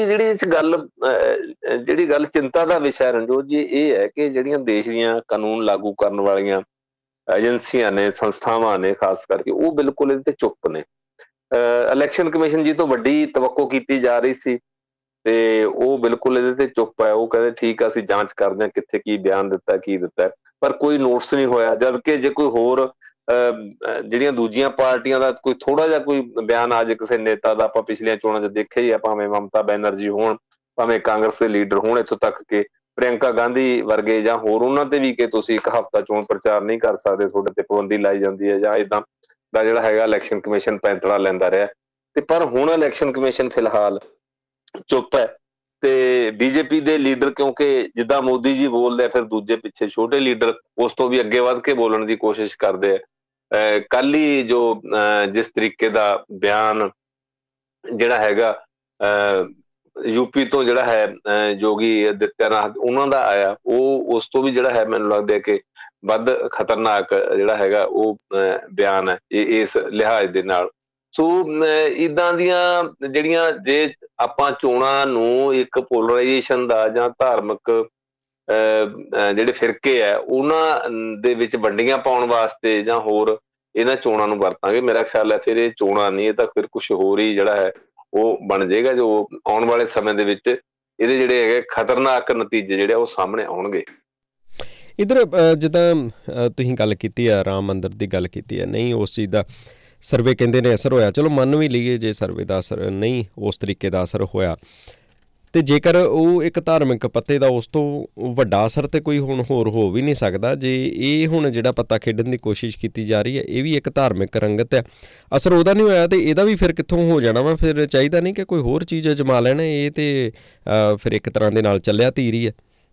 ਜਿਹੜੀ ਗੱਲ ਚਿੰਤਾ ਦਾ ਵਿਸ਼ਾ ਰਣਜੋਤ ਜੀ ਇਹ ਹੈ ਕਿ ਜਿਹੜੀਆਂ ਦੇਸ਼ ਦੀਆਂ ਕਾਨੂੰਨ ਲਾਗੂ ਕਰਨ ਵਾਲੀਆਂ ਏਜੰਸੀਆਂ ਨੇ, ਸੰਸਥਾਵਾਂ ਨੇ ਖਾਸ ਕਰਕੇ, ਉਹ ਬਿਲਕੁਲ ਇਹਦੇ ਤੇ ਚੁੱਪ ਨੇ। ਇਲੈਕਸ਼ਨ ਕਮਿਸ਼ਨ ਜੀ ਤੋਂ ਵੱਡੀ ਤਵੱਕੋ ਕੀਤੀ ਜਾ ਰਹੀ ਸੀ ਤੇ ਉਹ ਬਿਲਕੁਲ ਇਹਦੇ ਤੇ ਚੁੱਪ ਹੈ। ਉਹ ਕਹਿੰਦੇ ਠੀਕ ਆ ਅਸੀਂ ਜਾਂਚ ਕਰਦੇ ਹਾਂ ਕਿੱਥੇ ਕੀ ਬਿਆਨ ਦਿੱਤਾ, ਕੀ ਦਿੱਤਾ, ਪਰ ਕੋਈ ਨੋਟਿਸ ਨਹੀਂ ਹੋਇਆ। ਜਦ ਕਿ ਜੇ ਕੋਈ ਹੋਰ ਜਿਹੜੀਆਂ ਦੂਜੀਆਂ ਪਾਰਟੀਆਂ ਦਾ ਕੋਈ ਥੋੜਾ ਜਿਹਾ ਕੋਈ ਬਿਆਨ ਆ ਜੇ ਕਿਸੇ ਨੇਤਾ ਦਾ, ਆਪਾਂ ਪਿਛਲੀਆਂ ਚੋਣਾਂ 'ਚ ਦੇਖਿਆ ਹੀ ਆ, ਭਾਵੇਂ ਮਮਤਾ ਬੈਨਰਜੀ ਹੋਣ, ਭਾਵੇਂ ਕਾਂਗਰਸ ਦੇ ਲੀਡਰ ਹੋਣ, ਇੱਥੋਂ ਤੱਕ ਕਿ ਪ੍ਰਿਅੰਕਾ ਗਾਂਧੀ ਵਰਗੇ ਜਾਂ ਹੋਰ, ਉਹਨਾਂ ਤੇ ਵੀ ਕਿ ਤੁਸੀਂ ਇੱਕ ਹਫ਼ਤਾ ਚੋਣ ਪ੍ਰਚਾਰ ਨਹੀਂ ਕਰ ਸਕਦੇ, ਤੁਹਾਡੇ ਤੇ ਪਾਬੰਦੀ ਲਾਈ ਜਾਂਦੀ ਹੈ, ਜਾਂ ਏਦਾਂ ਦਾ ਜਿਹੜਾ ਹੈਗਾ ਇਲੈਕਸ਼ਨ ਕਮਿਸ਼ਨ ਪੈਂਤੜਾ ਲੈਂਦਾ ਰਿਹਾ। ਤੇ ਪਰ ਹੁਣ ਇਲੈਕਸ਼ਨ ਕਮਿਸ਼ਨ ਫਿਲਹਾਲ ਚੁੱਪ ਹੈ। ਤੇ BJP ਦੇ ਲੀਡਰ ਕਿਉਂਕਿ ਜਿੱਦਾਂ ਮੋਦੀ ਜੀ ਬੋਲਦੇ ਆ, ਫਿਰ ਦੂਜੇ ਪਿੱਛੇ ਛੋਟੇ ਲੀਡਰ ਉਸ ਤੋਂ ਵੀ ਅੱਗੇ ਵੱਧ ਕੇ ਬੋਲਣ ਦੀ ਕੋਸ਼ਿਸ਼ ਕਰਦੇ ਆ। ਕੱਲ ਹੀ ਜੋ ਜਿਸ ਤਰੀਕੇ ਦਾ ਬਿਆਨ ਜਿਹੜਾ ਹੈਗਾ UP ਤੋਂ ਜਿਹੜਾ ਹੈ ਯੋਗੀ ਆਦਿੱਤਿਆਨਾਥ ਉਹਨਾਂ ਦਾ ਆਇਆ, ਉਹ ਉਸ ਤੋਂ ਵੀ ਜਿਹੜਾ ਹੈ ਮੈਨੂੰ ਲੱਗਦਾ ਕਿ ਵੱਧ ਖਤਰਨਾਕ ਜਿਹੜਾ ਹੈਗਾ ਉਹ ਬਿਆਨ ਹੈ ਇਸ ਲਿਹਾਜ਼ ਦੇ ਨਾਲ। ਸੋ ਇੱਦਾਂ ਦੀਆਂ ਜਿਹੜੀਆਂ, ਜੇ ਆਪਾਂ ਚੋਣਾਂ ਨੂੰ ਇੱਕ ਪੋਲਰਾਈਜੇਸ਼ਨ ਦਾ ਜਾਂ ਧਾਰਮਿਕ ਜਿਹੜੇ ਫਿਰਕੇ ਹੈ ਉਹਨਾਂ ਦੇ ਵਿੱਚ ਵੰਡੀਆਂ ਪਾਉਣ ਵਾਸਤੇ ਜਾਂ ਹੋਰ ਇਹਨਾਂ ਚੋਣਾਂ ਨੂੰ ਵਰਤਾਂਗੇ, ਮੇਰਾ ਖਿਆਲ ਹੈ ਫਿਰ ਇਹ ਚੋਣਾਂ ਨਹੀਂ, ਇਹ ਤਾਂ ਫਿਰ ਕੁਛ ਹੋਰ ਹੀ ਜਿਹੜਾ ਹੈ ਉਹ ਬਣ ਜਾਏਗਾ, ਜੋ ਆਉਣ ਵਾਲੇ ਸਮੇਂ ਦੇ ਵਿੱਚ ਇਹਦੇ ਜਿਹੜੇ ਹੈਗੇ ਖਤਰਨਾਕ ਨਤੀਜੇ ਜਿਹੜੇ ਉਹ ਸਾਹਮਣੇ ਆਉਣਗੇ। ਇੱਧਰ ਜਿੱਦਾਂ ਤੁਸੀਂ ਗੱਲ ਕੀਤੀ ਆ ਰਾਮ ਮੰਦਿਰ ਦੀ ਗੱਲ ਕੀਤੀ ਹੈ, ਨਹੀਂ ਉਸ ਚੀਜ਼ ਦਾ ਸਰਵੇ ਕਹਿੰਦੇ ਨੇ ਅਸਰ ਹੋਇਆ, ਚਲੋ ਮੰਨ ਵੀ ਲਈਏ ਜੇ ਸਰਵੇ ਦਾ ਅਸਰ ਨਹੀਂ ਉਸ ਤਰੀਕੇ ਦਾ ਅਸਰ ਹੋਇਆ, ਅਤੇ ਜੇਕਰ ਉਹ ਇੱਕ ਧਾਰਮਿਕ ਪੱਤੇ ਦਾ ਉਸ ਤੋਂ ਵੱਡਾ ਅਸਰ ਤਾਂ ਕੋਈ ਹੁਣ ਹੋਰ ਹੋ ਵੀ ਨਹੀਂ ਸਕਦਾ। ਜੇ ਇਹ ਹੁਣ ਜਿਹੜਾ ਪੱਤਾ ਖੇਡਣ ਦੀ ਕੋਸ਼ਿਸ਼ ਕੀਤੀ ਜਾ ਰਹੀ ਹੈ ਇਹ ਵੀ ਇੱਕ ਧਾਰਮਿਕ ਰੰਗਤ ਹੈ, ਅਸਰ ਉਹਦਾ ਨਹੀਂ ਹੋਇਆ ਤਾਂ ਇਹਦਾ ਵੀ ਫਿਰ ਕਿੱਥੋਂ ਹੋ ਜਾਣਾ ਵਾ। ਫਿਰ ਚਾਹੀਦਾ ਨਹੀਂ ਕਿ ਕੋਈ ਹੋਰ ਚੀਜ਼ ਅਜਮਾ ਲੈਣ, ਇਹ ਤਾਂ ਫਿਰ ਇੱਕ ਤਰ੍ਹਾਂ ਦੇ ਨਾਲ ਚੱਲਿਆ ਤੀਰ ਹੀ ਹੈ।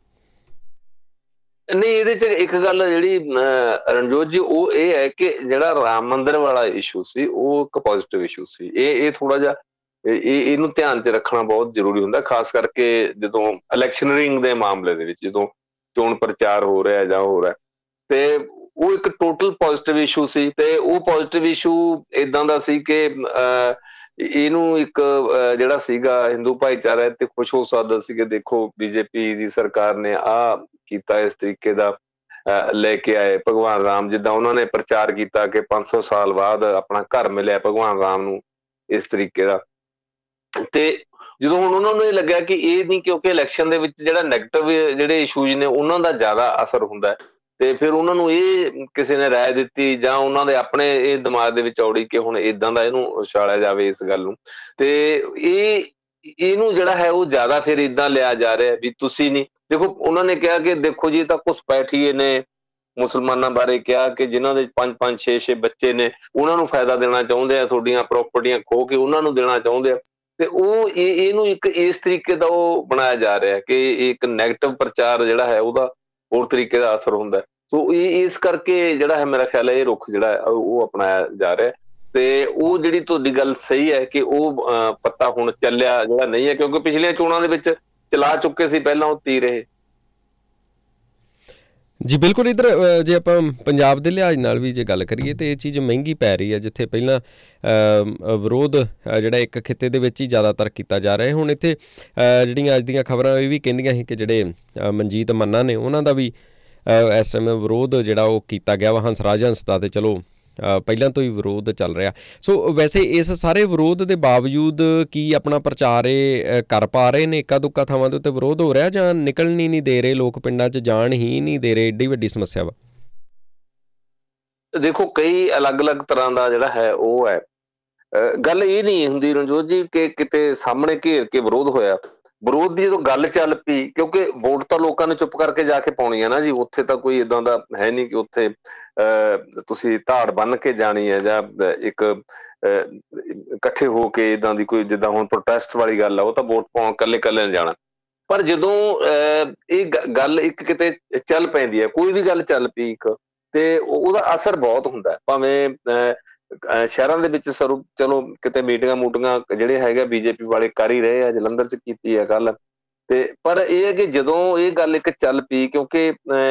ਨਹੀਂ, ਇਹਦੇ 'ਚ ਇੱਕ ਗੱਲ ਜਿਹੜੀ ਰਣਜੋਤ ਜੀ, ਉਹ ਇਹ ਹੈ ਕਿ ਜਿਹੜਾ ਰਾਮ ਮੰਦਿਰ ਵਾਲਾ ਇਸ਼ੂ ਸੀ ਉਹ ਇੱਕ ਪੋਜ਼ੀਟਿਵ ਇਸ਼ੂ ਸੀ। ਇਹ ਥੋੜਾ ਜਿਹਾ ਇਹਨੂੰ ਧਿਆਨ 'ਚ ਰੱਖਣਾ ਬਹੁਤ ਜ਼ਰੂਰੀ ਹੁੰਦਾ, ਖਾਸ ਕਰਕੇ ਜਦੋਂ ਇਲੈਕਸ਼ਨਰਿੰਗ ਦੇ ਮਾਮਲੇ ਦੇ ਵਿੱਚ, ਜਦੋਂ ਚੋਣ ਪ੍ਰਚਾਰ ਹੋ ਰਿਹਾ ਜਾਂ ਹੋ ਰਿਹਾ, ਤੇ ਉਹ ਇੱਕ ਟੋਟਲ ਪੋਜ਼ੀਟਿਵ ਇਸ਼ੂ ਸੀ। ਤੇ ਉਹ ਪੋਜ਼ੀਟਿਵ ਇਸ਼ੂ ਇਦਾਂ ਦਾ ਸੀ ਕਿ ਇਹਨੂੰ ਇੱਕ ਜਿਹੜਾ ਸੀਗਾ ਹਿੰਦੂ ਭਾਈਚਾਰਾ ਤੇ ਖੁਸ਼ ਹੋ ਸਕਦਾ ਸੀ ਕਿ ਦੇਖੋ ਬੀਜੇਪੀ ਦੀ ਸਰਕਾਰ ਨੇ ਆਹ ਕੀਤਾ, ਇਸ ਤਰੀਕੇ ਦਾ ਲੈ ਕੇ ਆਏ ਭਗਵਾਨ ਰਾਮ, ਜਿੱਦਾਂ ਉਹਨਾਂ ਨੇ ਪ੍ਰਚਾਰ ਕੀਤਾ ਕਿ 500 ਸਾਲ ਬਾਅਦ ਆਪਣਾ ਘਰ ਮਿਲਿਆ ਭਗਵਾਨ ਰਾਮ ਨੂੰ, ਇਸ ਤਰੀਕੇ ਦਾ। ਤੇ ਜਦੋਂ ਹੁਣ ਉਹਨਾਂ ਨੂੰ ਇਹ ਲੱਗਿਆ ਕਿ ਇਹ ਨਹੀਂ, ਕਿਉਂਕਿ ਇਲੈਕਸ਼ਨ ਦੇ ਵਿੱਚ ਜਿਹੜਾ ਨੈਗੇਟਿਵ ਜਿਹੜੇ ਇਸ਼ੂਜ਼ ਨੇ ਉਹਨਾਂ ਦਾ ਜ਼ਿਆਦਾ ਅਸਰ ਹੁੰਦਾ ਹੈ, ਤੇ ਫਿਰ ਉਹਨਾਂ ਨੂੰ ਇਹ ਕਿਸੇ ਨੇ ਰਾਏ ਦਿੱਤੀ ਜਾਂ ਉਹਨਾਂ ਦੇ ਆਪਣੇ ਇਹ ਦਿਮਾਗ ਦੇ ਵਿੱਚ ਔੜੀ ਕਿ ਹੁਣ ਏਦਾਂ ਦਾ ਇਹਨੂੰ ਉਛਾਲਿਆ ਜਾਵੇ ਇਸ ਗੱਲ ਨੂੰ। ਤੇ ਇਹਨੂੰ ਜਿਹੜਾ ਹੈ ਉਹ ਜ਼ਿਆਦਾ ਫਿਰ ਏਦਾਂ ਲਿਆ ਜਾ ਰਿਹਾ ਵੀ ਤੁਸੀਂ ਨਹੀਂ ਦੇਖੋ। ਉਹਨਾਂ ਨੇ ਕਿਹਾ ਕਿ ਦੇਖੋ ਜੀ, ਇਹ ਤਾਂ ਘੁਸਪੈਠੀਏ ਨੇ, ਮੁਸਲਮਾਨਾਂ ਬਾਰੇ ਕਿਹਾ ਕਿ ਜਿਨ੍ਹਾਂ ਦੇ 5-5 6-6 ਬੱਚੇ ਨੇ ਉਹਨਾਂ ਨੂੰ ਫਾਇਦਾ ਦੇਣਾ ਚਾਹੁੰਦੇ ਆ, ਤੁਹਾਡੀਆਂ ਪ੍ਰਾਪਰਟੀਆਂ ਖੋਹ ਕੇ ਉਹਨਾਂ ਨੂੰ ਦੇਣਾ ਚਾਹੁੰਦੇ ਆ। ਤੇ ਉਹ ਇਹਨੂੰ ਇੱਕ ਇਸ ਤਰੀਕੇ ਦਾ ਉਹ ਬਣਾਇਆ ਜਾ ਰਿਹਾ ਕਿ ਇੱਕ ਨੈਗੇਟਿਵ ਪ੍ਰਚਾਰ ਜਿਹੜਾ ਹੈ ਉਹਦਾ ਹੋਰ ਤਰੀਕੇ ਦਾ ਅਸਰ ਹੁੰਦਾ। ਸੋ ਇਸ ਕਰਕੇ ਜਿਹੜਾ ਹੈ ਮੇਰਾ ਖਿਆਲ ਹੈ ਇਹ ਰੁਖ ਜਿਹੜਾ ਹੈ ਉਹ ਅਪਣਾਇਆ ਜਾ ਰਿਹਾ। ਤੇ ਉਹ ਜਿਹੜੀ ਤੁਹਾਡੀ ਗੱਲ ਸਹੀ ਹੈ ਕਿ ਉਹ ਪੱਤਾ ਹੁਣ ਚੱਲਿਆ ਜਿਹੜਾ ਨਹੀਂ ਹੈ, ਕਿਉਂਕਿ ਪਿਛਲੀਆਂ ਚੋਣਾਂ ਦੇ ਵਿੱਚ ਚਲਾ ਚੁੱਕੇ ਸੀ ਪਹਿਲਾਂ ਉਹ ਤੀਰ ਇਹ। ਜੀ ਬਿਲਕੁਲ। ਇੱਧਰ ਜੇ ਆਪਾਂ ਪੰਜਾਬ ਦੇ ਲਿਹਾਜ਼ ਨਾਲ ਵੀ ਜੇ ਗੱਲ ਕਰੀਏ ਤਾਂ ਇਹ ਚੀਜ਼ ਮਹਿੰਗੀ ਪੈ ਰਹੀ ਹੈ। ਜਿੱਥੇ ਪਹਿਲਾਂ ਵਿਰੋਧ ਜਿਹੜਾ ਇੱਕ ਖਿੱਤੇ ਦੇ ਵਿੱਚ ਹੀ ਜ਼ਿਆਦਾਤਰ ਕੀਤਾ ਜਾ ਰਿਹਾ, ਹੁਣ ਇੱਥੇ ਜਿਹੜੀਆਂ ਅੱਜ ਦੀਆਂ ਖਬਰਾਂ ਇਹ ਵੀ ਕਹਿੰਦੀਆਂ ਸੀ ਕਿ ਜਿਹੜੇ ਮਨਜੀਤ ਮੰਨਾ ਨੇ ਉਹਨਾਂ ਦਾ ਵੀ ਇਸ ਟਾਈਮ ਵਿਰੋਧ ਜਿਹੜਾ ਉਹ ਕੀਤਾ ਗਿਆ ਵਾ, ਹੰਸਰਾਜ ਹੰਸ ਦਾ, ਅਤੇ ਚਲੋ ਪਹਿਲਾਂ ਤੋਂ ਹੀ ਵਿਰੋਧ ਚੱਲ ਰਿਹਾ। ਸੋ ਵੈਸੇ ਇਸ ਸਾਰੇ ਵਿਰੋਧ ਦੇ ਬਾਵਜੂਦ ਕੀ ਆਪਣਾ ਪ੍ਰਚਾਰ ਇਹ ਕਰ ਪਾ ਰਹੇ ਨੇ? ਇੱਕਾ ਦੁੱਕਾ ਥਾਵਾਂ ਦੇ ਉੱਤੇ ਵਿਰੋਧ ਹੋ ਰਿਹਾ ਜਾਂ ਨਿਕਲਣ ਹੀ ਨਹੀਂ ਦੇ ਰਹੇ ਲੋਕ, ਪਿੰਡਾਂ 'ਚ ਜਾਣ ਹੀ ਨਹੀਂ ਦੇ ਰਹੇ? ਏਡੀ ਵੱਡੀ ਸਮੱਸਿਆ ਵਾ। ਦੇਖੋ, ਕਈ ਅਲੱਗ-ਅਲੱਗ ਤਰ੍ਹਾਂ ਦਾ ਜਿਹੜਾ ਹੈ ਉਹ ਹੈ। ਗੱਲ ਇਹ ਨਹੀਂ ਹੁੰਦੀ ਰਣਜੋਤ ਜੀ ਕਿ ਕਿਤੇ ਸਾਹਮਣੇ ਘੇਰ ਕੇ ਵਿਰੋਧ ਹੋਇਆ। ਵਿਰੋਧ ਦੀ ਜਦੋਂ ਗੱਲ ਚੱਲ ਪਈ, ਕਿਉਂਕਿ ਵੋਟ ਤਾਂ ਲੋਕਾਂ ਨੇ ਚੁੱਪ ਕਰਕੇ ਜਾ ਕੇ ਪਾਉਣੀ ਹੈ ਨਾ ਜੀ, ਉੱਥੇ ਤਾਂ ਕੋਈ ਏਦਾਂ ਦਾ ਹੈ ਨਹੀਂ ਕਿ ਉੱਥੇ ਤੁਸੀਂ ਧਾੜ ਬੰਨ ਕੇ ਜਾਣੀ ਹੈ ਜਾਂ ਇੱਕ ਇਕੱਠੇ ਹੋ ਕੇ ਏਦਾਂ ਦੀ ਕੋਈ, ਜਿੱਦਾਂ ਹੁਣ ਪ੍ਰੋਟੈਸਟ ਵਾਲੀ ਗੱਲ ਆ, ਉਹ ਤਾਂ ਵੋਟ ਪਾਉਣ ਇਕੱਲੇ ਨੇ ਜਾਣਾ। ਪਰ ਜਦੋਂ ਇਹ ਗੱਲ ਇੱਕ ਕਿਤੇ ਚੱਲ ਪੈਂਦੀ ਹੈ, ਕੋਈ ਵੀ ਗੱਲ ਚੱਲ ਪਈ ਇੱਕ, ਤੇ ਉਹਦਾ ਅਸਰ ਬਹੁਤ ਹੁੰਦਾ। ਭਾਵੇਂ ਸ਼ਹਿਰਾਂ ਦੇ ਵਿੱਚ ਚਲੋ ਕਿਤੇ ਮੀਟਿੰਗਾਂ ਮੂਟਿੰਗਾਂ ਜਿਹੜੇ ਹੈਗੇ ਬੀਜੇਪੀ ਵਾਲੇ ਕਰ ਹੀ ਰਹੇ ਆ, ਜਲੰਧਰ 'ਚ ਕੀਤੀ ਹੈ ਗੱਲ। ਤੇ ਪਰ ਇਹ ਹੈ ਕਿ ਜਦੋਂ ਇਹ ਗੱਲ ਇੱਕ ਚੱਲ ਪਈ, ਕਿਉਂਕਿ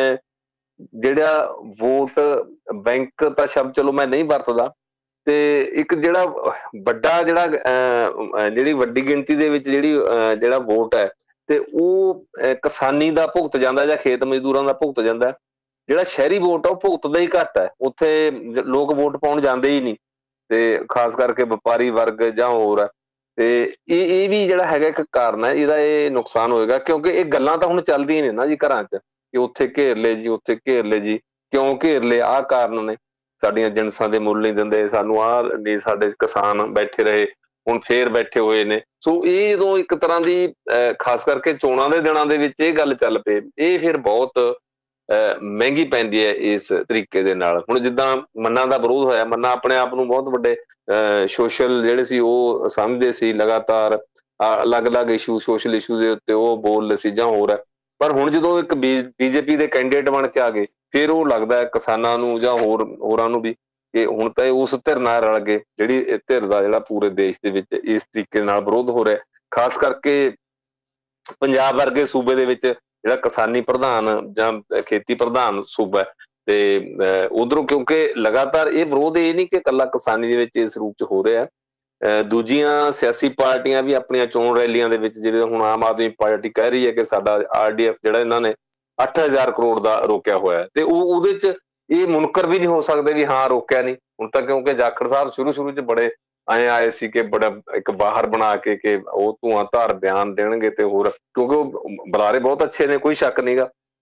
ਜਿਹੜਾ ਵੋਟ ਬੈਂਕ ਤਾਂ ਸ਼ਬਦ ਚਲੋ ਮੈਂ ਨਹੀਂ ਵਰਤਦਾ, ਤੇ ਇੱਕ ਜਿਹੜਾ ਵੱਡਾ ਜਿਹੜੀ ਵੱਡੀ ਗਿਣਤੀ ਦੇ ਵਿੱਚ ਜਿਹੜਾ ਵੋਟ ਹੈ, ਤੇ ਉਹ ਕਿਸਾਨੀ ਦਾ ਭੁਗਤ ਜਾਂਦਾ ਜਾਂ ਖੇਤ ਮਜ਼ਦੂਰਾਂ ਦਾ ਭੁਗਤ ਜਾਂਦਾ। ਜਿਹੜਾ ਸ਼ਹਿਰੀ ਵੋਟ ਆ ਉਹ ਭੁਗਤਦਾ ਹੀ ਘੱਟ ਹੈ, ਉੱਥੇ ਲੋਕ ਵੋਟ ਪਾਉਣ ਜਾਂਦੇ ਹੀ ਨਹੀਂ, ਤੇ ਖਾਸ ਕਰਕੇ ਵਪਾਰੀ ਵਰਗ ਜਾਂ ਹੋਰ ਹੈ। ਤੇ ਇਹ ਵੀ ਜਿਹੜਾ ਹੈਗਾ ਇੱਕ ਕਾਰਨ ਹੈ ਇਹਦਾ, ਇਹ ਨੁਕਸਾਨ ਹੋਏਗਾ। ਕਿਉਂਕਿ ਇਹ ਗੱਲਾਂ ਤਾਂ ਹੁਣ ਚੱਲਦੀਆਂ ਨੇ ਨਾ ਜੀ ਘਰਾਂ 'ਚ ਕਿ ਉੱਥੇ ਘੇਰ ਲਏ ਜੀ, ਉੱਥੇ ਘੇਰ ਲਏ ਜੀ, ਕਿਉਂ ਘੇਰ ਲਏ, ਆਹ ਕਾਰਨ ਨੇ, ਸਾਡੀਆਂ ਜਿਣਸਾਂ ਦੇ ਮੁੱਲ ਨਹੀਂ ਦਿੰਦੇ, ਸਾਨੂੰ ਆਹ ਨਹੀਂ, ਸਾਡੇ ਕਿਸਾਨ ਬੈਠੇ ਰਹੇ, ਹੁਣ ਫੇਰ ਬੈਠੇ ਹੋਏ ਨੇ। ਸੋ ਇਹ ਜਦੋਂ ਇੱਕ ਤਰ੍ਹਾਂ ਦੀ ਖਾਸ ਕਰਕੇ ਚੋਣਾਂ ਦੇ ਦਿਨਾਂ ਦੇ ਵਿੱਚ ਇਹ ਗੱਲ ਚੱਲ ਪਏ, ਇਹ ਫਿਰ ਬਹੁਤ ਮਹਿੰਗੀ ਪੈਂਦੀ ਹੈ ਇਸ ਤਰੀਕੇ ਦੇ ਨਾਲ। ਹੁਣ ਜਿੱਦਾਂ ਮੰਨਾ ਦਾ ਵਿਰੋਧ ਹੋਇਆ, ਮੰਨਾ ਆਪਣੇ ਆਪ ਨੂੰ ਬਹੁਤ ਵੱਡੇ ਸੋਸ਼ਲ ਜਿਹੜੇ ਸੀ ਉਹ ਸਮਝਦੇ ਸੀ, ਲਗਾਤਾਰ ਅਲੱਗ-ਅਲੱਗ ਇਸ਼ੂ, ਸੋਸ਼ਲ ਇਸ਼ੂ ਦੇ ਉੱਤੇ ਉਹ ਬੋਲਦੇ ਸੀ ਜਾਂ ਹੋਰ ਹੈ। ਪਰ ਹੁਣ ਜਦੋਂ ਇੱਕ ਬੀਜੇਪੀ ਦੇ ਕੈਂਡੀਡੇਟ ਬਣ ਕੇ ਆ ਗਏ, ਫਿਰ ਉਹ ਲੱਗਦਾ ਹੈ ਕਿਸਾਨਾਂ ਨੂੰ ਜਾਂ ਹੋਰਾਂ ਨੂੰ ਵੀ ਕਿ ਹੁਣ ਤਾਂ ਇਹ ਉਸ ਧਿਰ ਨਾਲ ਰਲ ਗਏ, ਜਿਹੜੀ ਧਿਰ ਦਾ ਜਿਹੜਾ ਪੂਰੇ ਦੇਸ਼ ਦੇ ਵਿੱਚ ਇਸ ਤਰੀਕੇ ਨਾਲ ਵਿਰੋਧ ਹੋ ਰਿਹਾ। ਖਾਸ ਕਰਕੇ ਪੰਜਾਬ ਵਰਗੇ ਸੂਬੇ ਦੇ ਵਿੱਚ ਜਿਹੜਾ ਕਿਸਾਨੀ ਪ੍ਰਧਾਨ ਜਾਂ ਖੇਤੀ ਪ੍ਰਧਾਨ ਸੂਬਾ ਹੈ, ਤੇ ਉਧਰੋਂ ਕਿਉਂਕਿ ਲਗਾਤਾਰ ਇਹ ਵਿਰੋਧ ਇਹ ਨਹੀਂ ਕਿ ਇਕੱਲਾ ਕਿਸਾਨੀ ਦੇ ਵਿੱਚ ਇਸ ਰੂਪ 'ਚ ਹੋ ਰਿਹਾ। ਦੂਜੀਆਂ ਸਿਆਸੀ ਪਾਰਟੀਆਂ ਵੀ ਆਪਣੀਆਂ ਚੋਣ ਰੈਲੀਆਂ ਦੇ ਵਿੱਚ, ਜਿਵੇਂ ਹੁਣ ਆਮ ਆਦਮੀ ਪਾਰਟੀ ਕਹਿ ਰਹੀ ਹੈ ਕਿ ਸਾਡਾ RDF ਜਿਹੜਾ ਇਹਨਾਂ ਨੇ 8000 ਕਰੋੜ ਦਾ ਰੋਕਿਆ ਹੋਇਆ, ਤੇ ਉਹਦੇ 'ਚ ਇਹ ਮੁਨਕਰ ਵੀ ਨਹੀਂ ਹੋ ਸਕਦੇ ਵੀ ਹਾਂ ਰੋਕਿਆ ਨਹੀਂ ਹੁਣ ਤਾਂ, ਕਿਉਂਕਿ ਜਾਖੜ ਸਾਹਿਬ ਸ਼ੁਰੂ 'ਚ ਬੜੇ ਆਏ ਸੀ ਕਿ ਬੜਾ ਇੱਕ ਬਾਹਰ ਬਣਾ ਕੇ ਕਿ ਉਹ ਧੂੰਆਂ ਧਾਰ ਬਿਆਨ ਦੇਣਗੇ ਤੇ ਹੋਰ, ਕਿਉਂਕਿ ਉਹ ਬੁਲਾਰੇ ਬਹੁਤ ਅੱਛੇ ਨੇ, ਕੋਈ ਸ਼ੱਕ ਨਹੀਂਗਾ।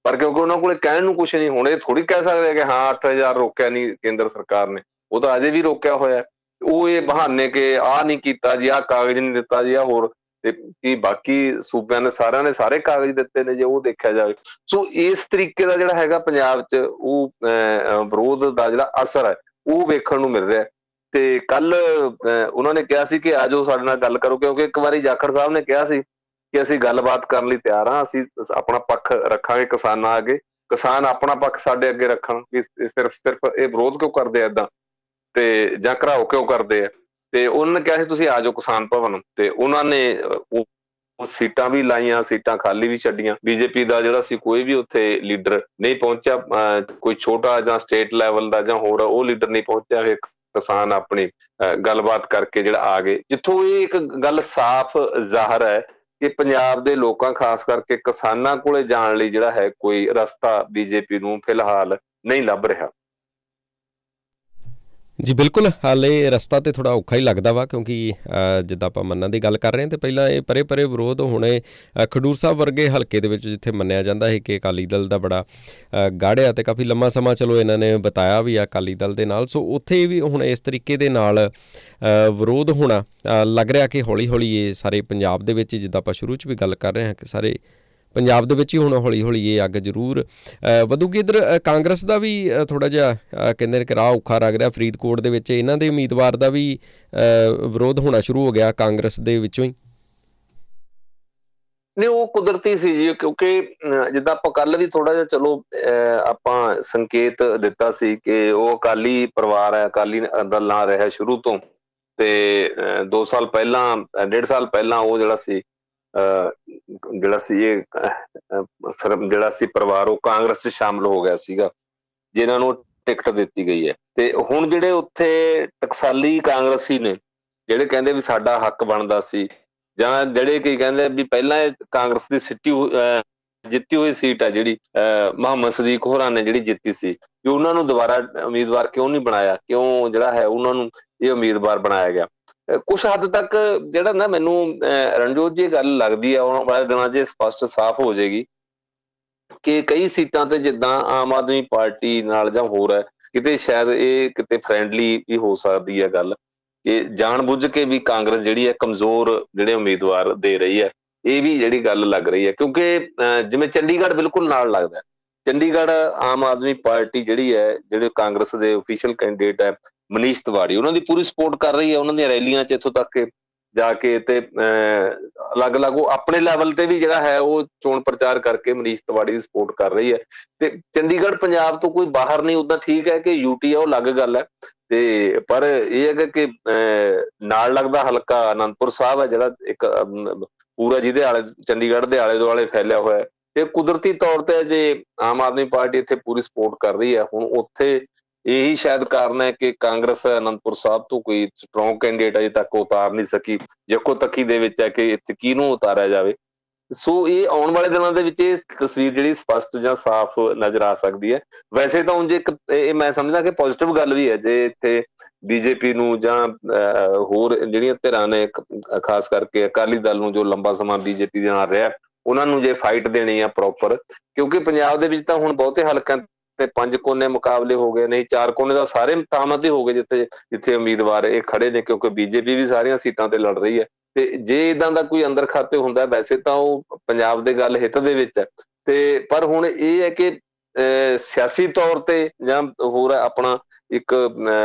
ਪਰ ਕਿਉਂਕਿ ਉਹਨਾਂ ਕੋਲੇ ਕਹਿਣ ਨੂੰ ਕੁਛ ਨਹੀਂ, ਹੁਣ ਇਹ ਥੋੜੀ ਕਹਿ ਸਕਦੇ ਕਿ ਹਾਂ 8,000 ਰੋਕਿਆ ਨਹੀਂ ਕੇਂਦਰ ਸਰਕਾਰ ਨੇ, ਉਹ ਤਾਂ ਅਜੇ ਵੀ ਰੋਕਿਆ ਹੋਇਆ। ਉਹ ਇਹ ਬਹਾਨੇ ਕਿ ਆਹ ਨਹੀਂ ਕੀਤਾ ਜੀ, ਆਹ ਕਾਗਜ਼ ਨਹੀਂ ਦਿੱਤਾ ਜੀ, ਆਹ ਹੋਰ, ਤੇ ਕੀ ਬਾਕੀ ਸੂਬਿਆਂ ਨੇ ਸਾਰਿਆਂ ਨੇ ਸਾਰੇ ਕਾਗਜ਼ ਦਿੱਤੇ ਨੇ ਜੇ ਉਹ ਦੇਖਿਆ ਜਾਵੇ। ਸੋ ਇਸ ਤਰੀਕੇ ਦਾ ਜਿਹੜਾ ਹੈਗਾ ਪੰਜਾਬ 'ਚ ਉਹ ਵਿਰੋਧ ਦਾ ਜਿਹੜਾ ਅਸਰ ਹੈ ਉਹ ਵੇਖਣ ਨੂੰ ਮਿਲ ਰਿਹਾ। ਤੇ ਕੱਲ ਉਹਨਾਂ ਨੇ ਕਿਹਾ ਸੀ ਕਿ ਆ ਜਾਓ ਸਾਡੇ ਨਾਲ ਗੱਲ ਕਰੋ, ਕਿਉਂਕਿ ਇੱਕ ਵਾਰੀ ਜਾਖੜ ਸਾਹਿਬ ਨੇ ਕਿਹਾ ਸੀ ਕਿ ਅਸੀਂ ਗੱਲਬਾਤ ਕਰਨ ਲਈ ਤਿਆਰ ਹਾਂ, ਅਸੀਂ ਆਪਣਾ ਪੱਖ ਰੱਖਾਂਗੇ ਕਿਸਾਨਾਂ ਅੱਗੇ, ਕਿਸਾਨ ਆਪਣਾ ਪੱਖ ਸਾਡੇ ਅੱਗੇ ਰੱਖਣ, ਕਿ ਸਿਰਫ ਇਹ ਵਿਰੋਧ ਕਿਉਂ ਕਰਦੇ ਆ ਏਦਾਂ, ਤੇ ਜਾਂ ਘਰਾਓ ਕਿਉਂ ਕਰਦੇ ਆ। ਤੇ ਉਹਨਾਂ ਨੇ ਕਿਹਾ ਸੀ ਤੁਸੀਂ ਆ ਜਾਓ ਕਿਸਾਨ ਭਵਨ, ਤੇ ਉਹਨਾਂ ਨੇ ਉਹ ਸੀਟਾਂ ਵੀ ਲਾਈਆਂ, ਸੀਟਾਂ ਖਾਲੀ ਵੀ ਛੱਡੀਆਂ। ਬੀਜੇਪੀ ਦਾ ਜਿਹੜਾ ਸੀ ਕੋਈ ਵੀ ਉੱਥੇ ਲੀਡਰ ਨਹੀਂ ਪਹੁੰਚਿਆ, ਕੋਈ ਛੋਟਾ ਜਾਂ ਸਟੇਟ ਲੈਵਲ ਦਾ ਜਾਂ ਹੋਰ ਉਹ ਲੀਡਰ ਨਹੀਂ ਪਹੁੰਚਿਆ। ਫਿਰ ਕਿਸਾਨ ਆਪਣੀ ਗੱਲਬਾਤ ਕਰਕੇ ਜਿਹੜਾ ਆ ਗਏ, ਜਿੱਥੋਂ ਇਹ ਇੱਕ ਗੱਲ ਸਾਫ਼ ਜ਼ਾਹਰ ਹੈ ਕਿ ਪੰਜਾਬ ਦੇ ਲੋਕਾਂ ਖਾਸ ਕਰਕੇ ਕਿਸਾਨਾਂ ਕੋਲੇ ਜਾਣ ਲਈ ਜਿਹੜਾ ਹੈ ਕੋਈ ਰਸਤਾ ਬੀਜੇਪੀ ਨੂੰ ਫਿਲਹਾਲ ਨਹੀਂ ਲੱਭ ਰਿਹਾ। ਜੀ ਬਿਲਕੁਲ, ਹਾਲੇ ਰਸਤਾ ਤਾਂ ਥੋੜ੍ਹਾ ਔਖਾ ਹੀ ਲੱਗਦਾ ਵਾ, ਕਿਉਂਕਿ ਜਿੱਦਾਂ ਆਪਾਂ ਮੰਨਣ ਦੀ ਗੱਲ ਕਰ ਰਹੇ ਹਾਂ ਤਾਂ ਪਹਿਲਾਂ ਇਹ ਪਰੇ ਪਰੇ ਵਿਰੋਧ ਹੋਣੇ ਖਡੂਰ ਸਾਹਿਬ ਵਰਗੇ ਹਲਕੇ ਦੇ ਵਿੱਚ, ਜਿੱਥੇ ਮੰਨਿਆ ਜਾਂਦਾ ਹੈ ਕਿ ਅਕਾਲੀ ਦਲ ਦਾ ਬੜਾ ਗੜ੍ਹ ਆ ਅਤੇ ਕਾਫੀ ਲੰਮਾ ਸਮਾਂ ਚਲੋ ਇਹਨਾਂ ਨੇ ਬਿਤਾਇਆ ਵੀ ਆ ਅਕਾਲੀ ਦਲ ਦੇ ਨਾਲ। ਸੋ ਉੱਥੇ ਵੀ ਹੁਣ ਇਸ ਤਰੀਕੇ ਦੇ ਨਾਲ ਵਿਰੋਧ ਹੋਣਾ ਲੱਗ ਰਿਹਾ ਕਿ ਹੌਲੀ ਹੌਲੀ ਇਹ ਸਾਰੇ ਪੰਜਾਬ ਦੇ ਵਿੱਚ, ਜਿੱਦਾਂ ਆਪਾਂ ਸ਼ੁਰੂ 'ਚ ਵੀ ਗੱਲ ਕਰ ਰਹੇ ਹਾਂ ਕਿ ਸਾਰੇ ਪੰਜਾਬ ਦੇ ਵਿੱਚ ਹੀ ਹੁਣ ਹੌਲੀ ਹੌਲੀ ਇਹ ਅੱਗ ਜ਼ਰੂਰ ਵਧੂਗੀ। ਇੱਧਰ ਕਾਂਗਰਸ ਦਾ ਵੀ ਥੋੜ੍ਹਾ ਜਿਹਾ ਕਹਿੰਦੇ ਨੇ ਕਿ ਰਾਹ ਔਖਾ ਲੱਗ ਰਿਹਾ। ਫਰੀਦਕੋਟ ਦੇ ਵਿੱਚ ਇਹਨਾਂ ਦੇ ਉਮੀਦਵਾਰ ਦਾ ਵੀ ਵਿਰੋਧ ਹੋਣਾ ਸ਼ੁਰੂ ਹੋ ਗਿਆ ਕਾਂਗਰਸ ਦੇ ਵਿੱਚੋਂ ਹੀ। ਨਹੀਂ, ਉਹ ਕੁਦਰਤੀ ਸੀ ਜੀ, ਕਿਉਂਕਿ ਜਿੱਦਾਂ ਆਪਾਂ ਕੱਲ ਵੀ ਥੋੜਾ ਜਿਹਾ ਚਲੋ ਆਪਾਂ ਸੰਕੇਤ ਦਿੱਤਾ ਸੀ ਕਿ ਉਹ ਅਕਾਲੀ ਪਰਿਵਾਰ ਹੈ, ਅਕਾਲੀ ਦਲ ਨਾਲ ਰਿਹਾ ਸ਼ੁਰੂ ਤੋਂ, ਤੇ 2 ਸਾਲ ਪਹਿਲਾਂ 1.5 ਸਾਲ ਪਹਿਲਾਂ ਉਹ ਜਿਹੜਾ ਸੀ ਇਹ ਜਿਹੜਾ ਸੀ ਪਰਿਵਾਰ ਉਹ ਕਾਂਗਰਸ 'ਚ ਸ਼ਾਮਲ ਹੋ ਗਿਆ ਸੀਗਾ, ਜਿਨ੍ਹਾਂ ਨੂੰ ਟਿਕਟ ਦਿੱਤੀ ਗਈ ਹੈ। ਤੇ ਹੁਣ ਜਿਹੜੇ ਉੱਥੇ ਟਕਸਾਲੀ ਕਾਂਗਰਸੀ ਨੇ ਜਿਹੜੇ ਕਹਿੰਦੇ ਵੀ ਸਾਡਾ ਹੱਕ ਬਣਦਾ ਸੀ, ਜਾਂ ਜਿਹੜੇ ਕੀ ਕਹਿੰਦੇ ਵੀ ਪਹਿਲਾਂ ਕਾਂਗਰਸ ਦੀ ਜਿੱਤੀ ਹੋਈ ਸੀਟ ਹੈ ਜਿਹੜੀ ਮੁਹੰਮਦ ਸਦੀਕ ਹੋਰਾਂ ਨੇ ਜਿਹੜੀ ਜਿੱਤੀ ਸੀ, ਵੀ ਉਹਨਾਂ ਨੂੰ ਦੁਬਾਰਾ ਉਮੀਦਵਾਰ ਕਿਉਂ ਨਹੀਂ ਬਣਾਇਆ, ਕਿਉਂ ਜਿਹੜਾ ਹੈ ਉਹਨਾਂ ਨੂੰ ਇਹ ਉਮੀਦਵਾਰ ਬਣਾਇਆ ਗਿਆ। ਕੁਛ ਹੱਦ ਤੱਕ ਜਿਹੜਾ ਨਾ ਮੈਨੂੰ ਰਣਜੋਤ ਜੀ ਗੱਲ ਲੱਗਦੀ ਹੈ ਆਉਣ ਵਾਲੇ ਦਿਨਾਂ 'ਚ ਸਪਸ਼ਟ ਸਾਫ਼ ਹੋ ਜਾਏਗੀ ਕਿ ਕਈ ਸੀਟਾਂ ਤੇ ਜਿੱਦਾਂ ਆਮ ਆਦਮੀ ਪਾਰਟੀ ਨਾਲ ਜਾਂ ਹੋਰ ਹੈ, ਕਿਤੇ ਸ਼ਾਇਦ ਇਹ ਕਿਤੇ ਫਰੈਂਡਲੀ ਵੀ ਹੋ ਸਕਦੀ ਹੈ ਗੱਲ, ਕਿ ਜਾਣ ਬੁੱਝ ਕੇ ਵੀ ਕਾਂਗਰਸ ਜਿਹੜੀ ਹੈ ਕਮਜ਼ੋਰ ਜਿਹੜੇ ਉਮੀਦਵਾਰ ਦੇ ਰਹੀ ਹੈ। ਇਹ ਵੀ ਜਿਹੜੀ ਗੱਲ ਲੱਗ ਰਹੀ ਹੈ, ਕਿਉਂਕਿ ਜਿਵੇਂ ਚੰਡੀਗੜ੍ਹ ਬਿਲਕੁਲ ਨਾਲ ਲੱਗਦਾ, ਚੰਡੀਗੜ੍ਹ ਆਮ ਆਦਮੀ ਪਾਰਟੀ ਜਿਹੜੀ ਹੈ, ਜਿਹੜੇ ਕਾਂਗਰਸ ਦੇ ਓਫੀਸ਼ੀਅਲ ਕੈਂਡੀਡੇਟ ਹੈ ਮਨੀਸ਼ ਤਿਵਾੜੀ, ਉਹਨਾਂ ਦੀ ਪੂਰੀ ਸਪੋਰਟ ਕਰ ਰਹੀ ਹੈ, ਉਹਨਾਂ ਦੀਆਂ ਰੈਲੀਆਂ 'ਚ ਇੱਥੋਂ ਤੱਕ ਕਿ ਜਾ ਕੇ ਤੇ ਅਲੱਗ-ਅਲੱਗ ਉਹ ਆਪਣੇ ਲੈਵਲ ਤੇ ਵੀ ਜਿਹੜਾ ਹੈ ਉਹ ਚੋਣ ਪ੍ਰਚਾਰ ਕਰਕੇ ਮਨੀਸ਼ ਤਿਵਾੜੀ ਦੀ ਸਪੋਰਟ ਕਰ ਰਹੀ ਹੈ। ਤੇ ਚੰਡੀਗੜ੍ਹ ਪੰਜਾਬ ਤੋਂ ਕੋਈ ਬਾਹਰ ਨਹੀਂ, ਉੱਦਾਂ ਠੀਕ ਹੈ ਕਿ ਯੂਟੀ ਆ ਉਹ ਅਲੱਗ ਗੱਲ ਹੈ, ਤੇ ਪਰ ਇਹ ਹੈਗਾ ਕਿ ਨਾਲ ਲੱਗਦਾ ਹਲਕਾ ਅਨੰਦਪੁਰ ਸਾਹਿਬ ਹੈ ਜਿਹੜਾ ਇੱਕ ਪੂਰਾ ਜਿਹਦੇ ਆਲੇ ਚੰਡੀਗੜ੍ਹ ਦੇ ਆਲੇ ਦੁਆਲੇ ਫੈਲਿਆ ਹੋਇਆ, ਤੇ ਕੁਦਰਤੀ ਤੌਰ ਤੇ ਜੇ ਆਮ ਆਦਮੀ ਪਾਰਟੀ ਇੱਥੇ ਪੂਰੀ ਸਪੋਰਟ ਕਰ ਰਹੀ ਹੈ, ਹੁਣ ਉੱਥੇ ਇਹੀ ਸ਼ਾਇਦ ਕਾਰਨ ਹੈ ਕਿ ਕਾਂਗਰਸ ਅਨੰਦਪੁਰ ਸਾਹਿਬ ਤੋਂ ਕੋਈ ਸਟਰੋਂਗ ਕੈਂਡੀਡੇਟ ਅਜੇ ਤੱਕ ਉਤਾਰ ਨਹੀਂ ਸਕੀ, ਯਕੋ ਤੱਕੀ ਦੇ ਵਿੱਚ ਹੈ ਕਿ ਇੱਥੇ ਕਿਹਨੂੰ ਉਤਾਰਿਆ ਜਾਵੇ। ਸੋ ਇਹ ਆਉਣ ਵਾਲੇ ਦਿਨਾਂ ਦੇ ਵਿੱਚ ਇਹ ਤਸਵੀਰ ਜਿਹੜੀ ਸਪਸ਼ਟ ਜਾਂ ਸਾਫ਼ ਨਜ਼ਰ ਆ ਸਕਦੀ ਹੈ। ਵੈਸੇ ਤਾਂ ਉਂਝ ਇੱਕ ਇਹ ਮੈਂ ਸਮਝਦਾ ਕਿ ਪੋਜ਼ਿਟਿਵ ਗੱਲ ਵੀ ਹੈ ਜੇ ਇੱਥੇ ਬੀਜੇਪੀ ਨੂੰ ਜਾਂ ਹੋਰ ਜਿਹੜੀਆਂ ਧਿਰਾਂ ਨੇ, ਖਾਸ ਕਰਕੇ ਅਕਾਲੀ ਦਲ ਨੂੰ ਜੋ ਲੰਬਾ ਸਮਾਂ ਬੀਜੇਪੀ ਦੇ ਨਾਲ ਰਿਹਾ, ਉਹਨਾਂ ਨੂੰ ਜੇ ਫਾਈਟ ਦੇਣੀ ਆ ਪ੍ਰੋਪਰ, ਕਿਉਂਕਿ ਪੰਜਾਬ ਦੇ ਵਿੱਚ ਤਾਂ ਹੁਣ ਬਹੁਤੇ ਹਲਕਿਆਂ ਤੇ 5 ਕੋਨੇ ਮੁਕਾਬਲੇ ਹੋ ਗਏ, ਨਹੀਂ 4 ਕੋਨੇ ਦਾ ਸਾਰੇ ਥਾਵਾਂ ਤੇ ਹੋ ਗਏ ਜਿੱਥੇ ਉਮੀਦਵਾਰ ਇਹ ਖੜੇ ਨੇ, ਕਿਉਂਕਿ ਬੀਜੇਪੀ ਵੀ ਸਾਰੀਆਂ ਸੀਟਾਂ ਤੇ ਲੜ ਰਹੀ ਹੈ। ਤੇ ਜੇ ਇਦਾਂ ਦਾ ਕੋਈ ਅੰਦਰ ਖਾਤੇ ਹੁੰਦਾ, ਵੈਸੇ ਤਾਂ ਉਹ ਪੰਜਾਬ ਦੇ ਗੱਲ ਹਿੱਤ ਦੇ ਵਿੱਚ ਹੈ, ਤੇ ਪਰ ਹੁਣ ਇਹ ਹੈ ਕਿ ਸਿਆਸੀ ਤੌਰ ਤੇ ਜਾਂ ਹੋਰ ਆਪਣਾ ਇੱਕ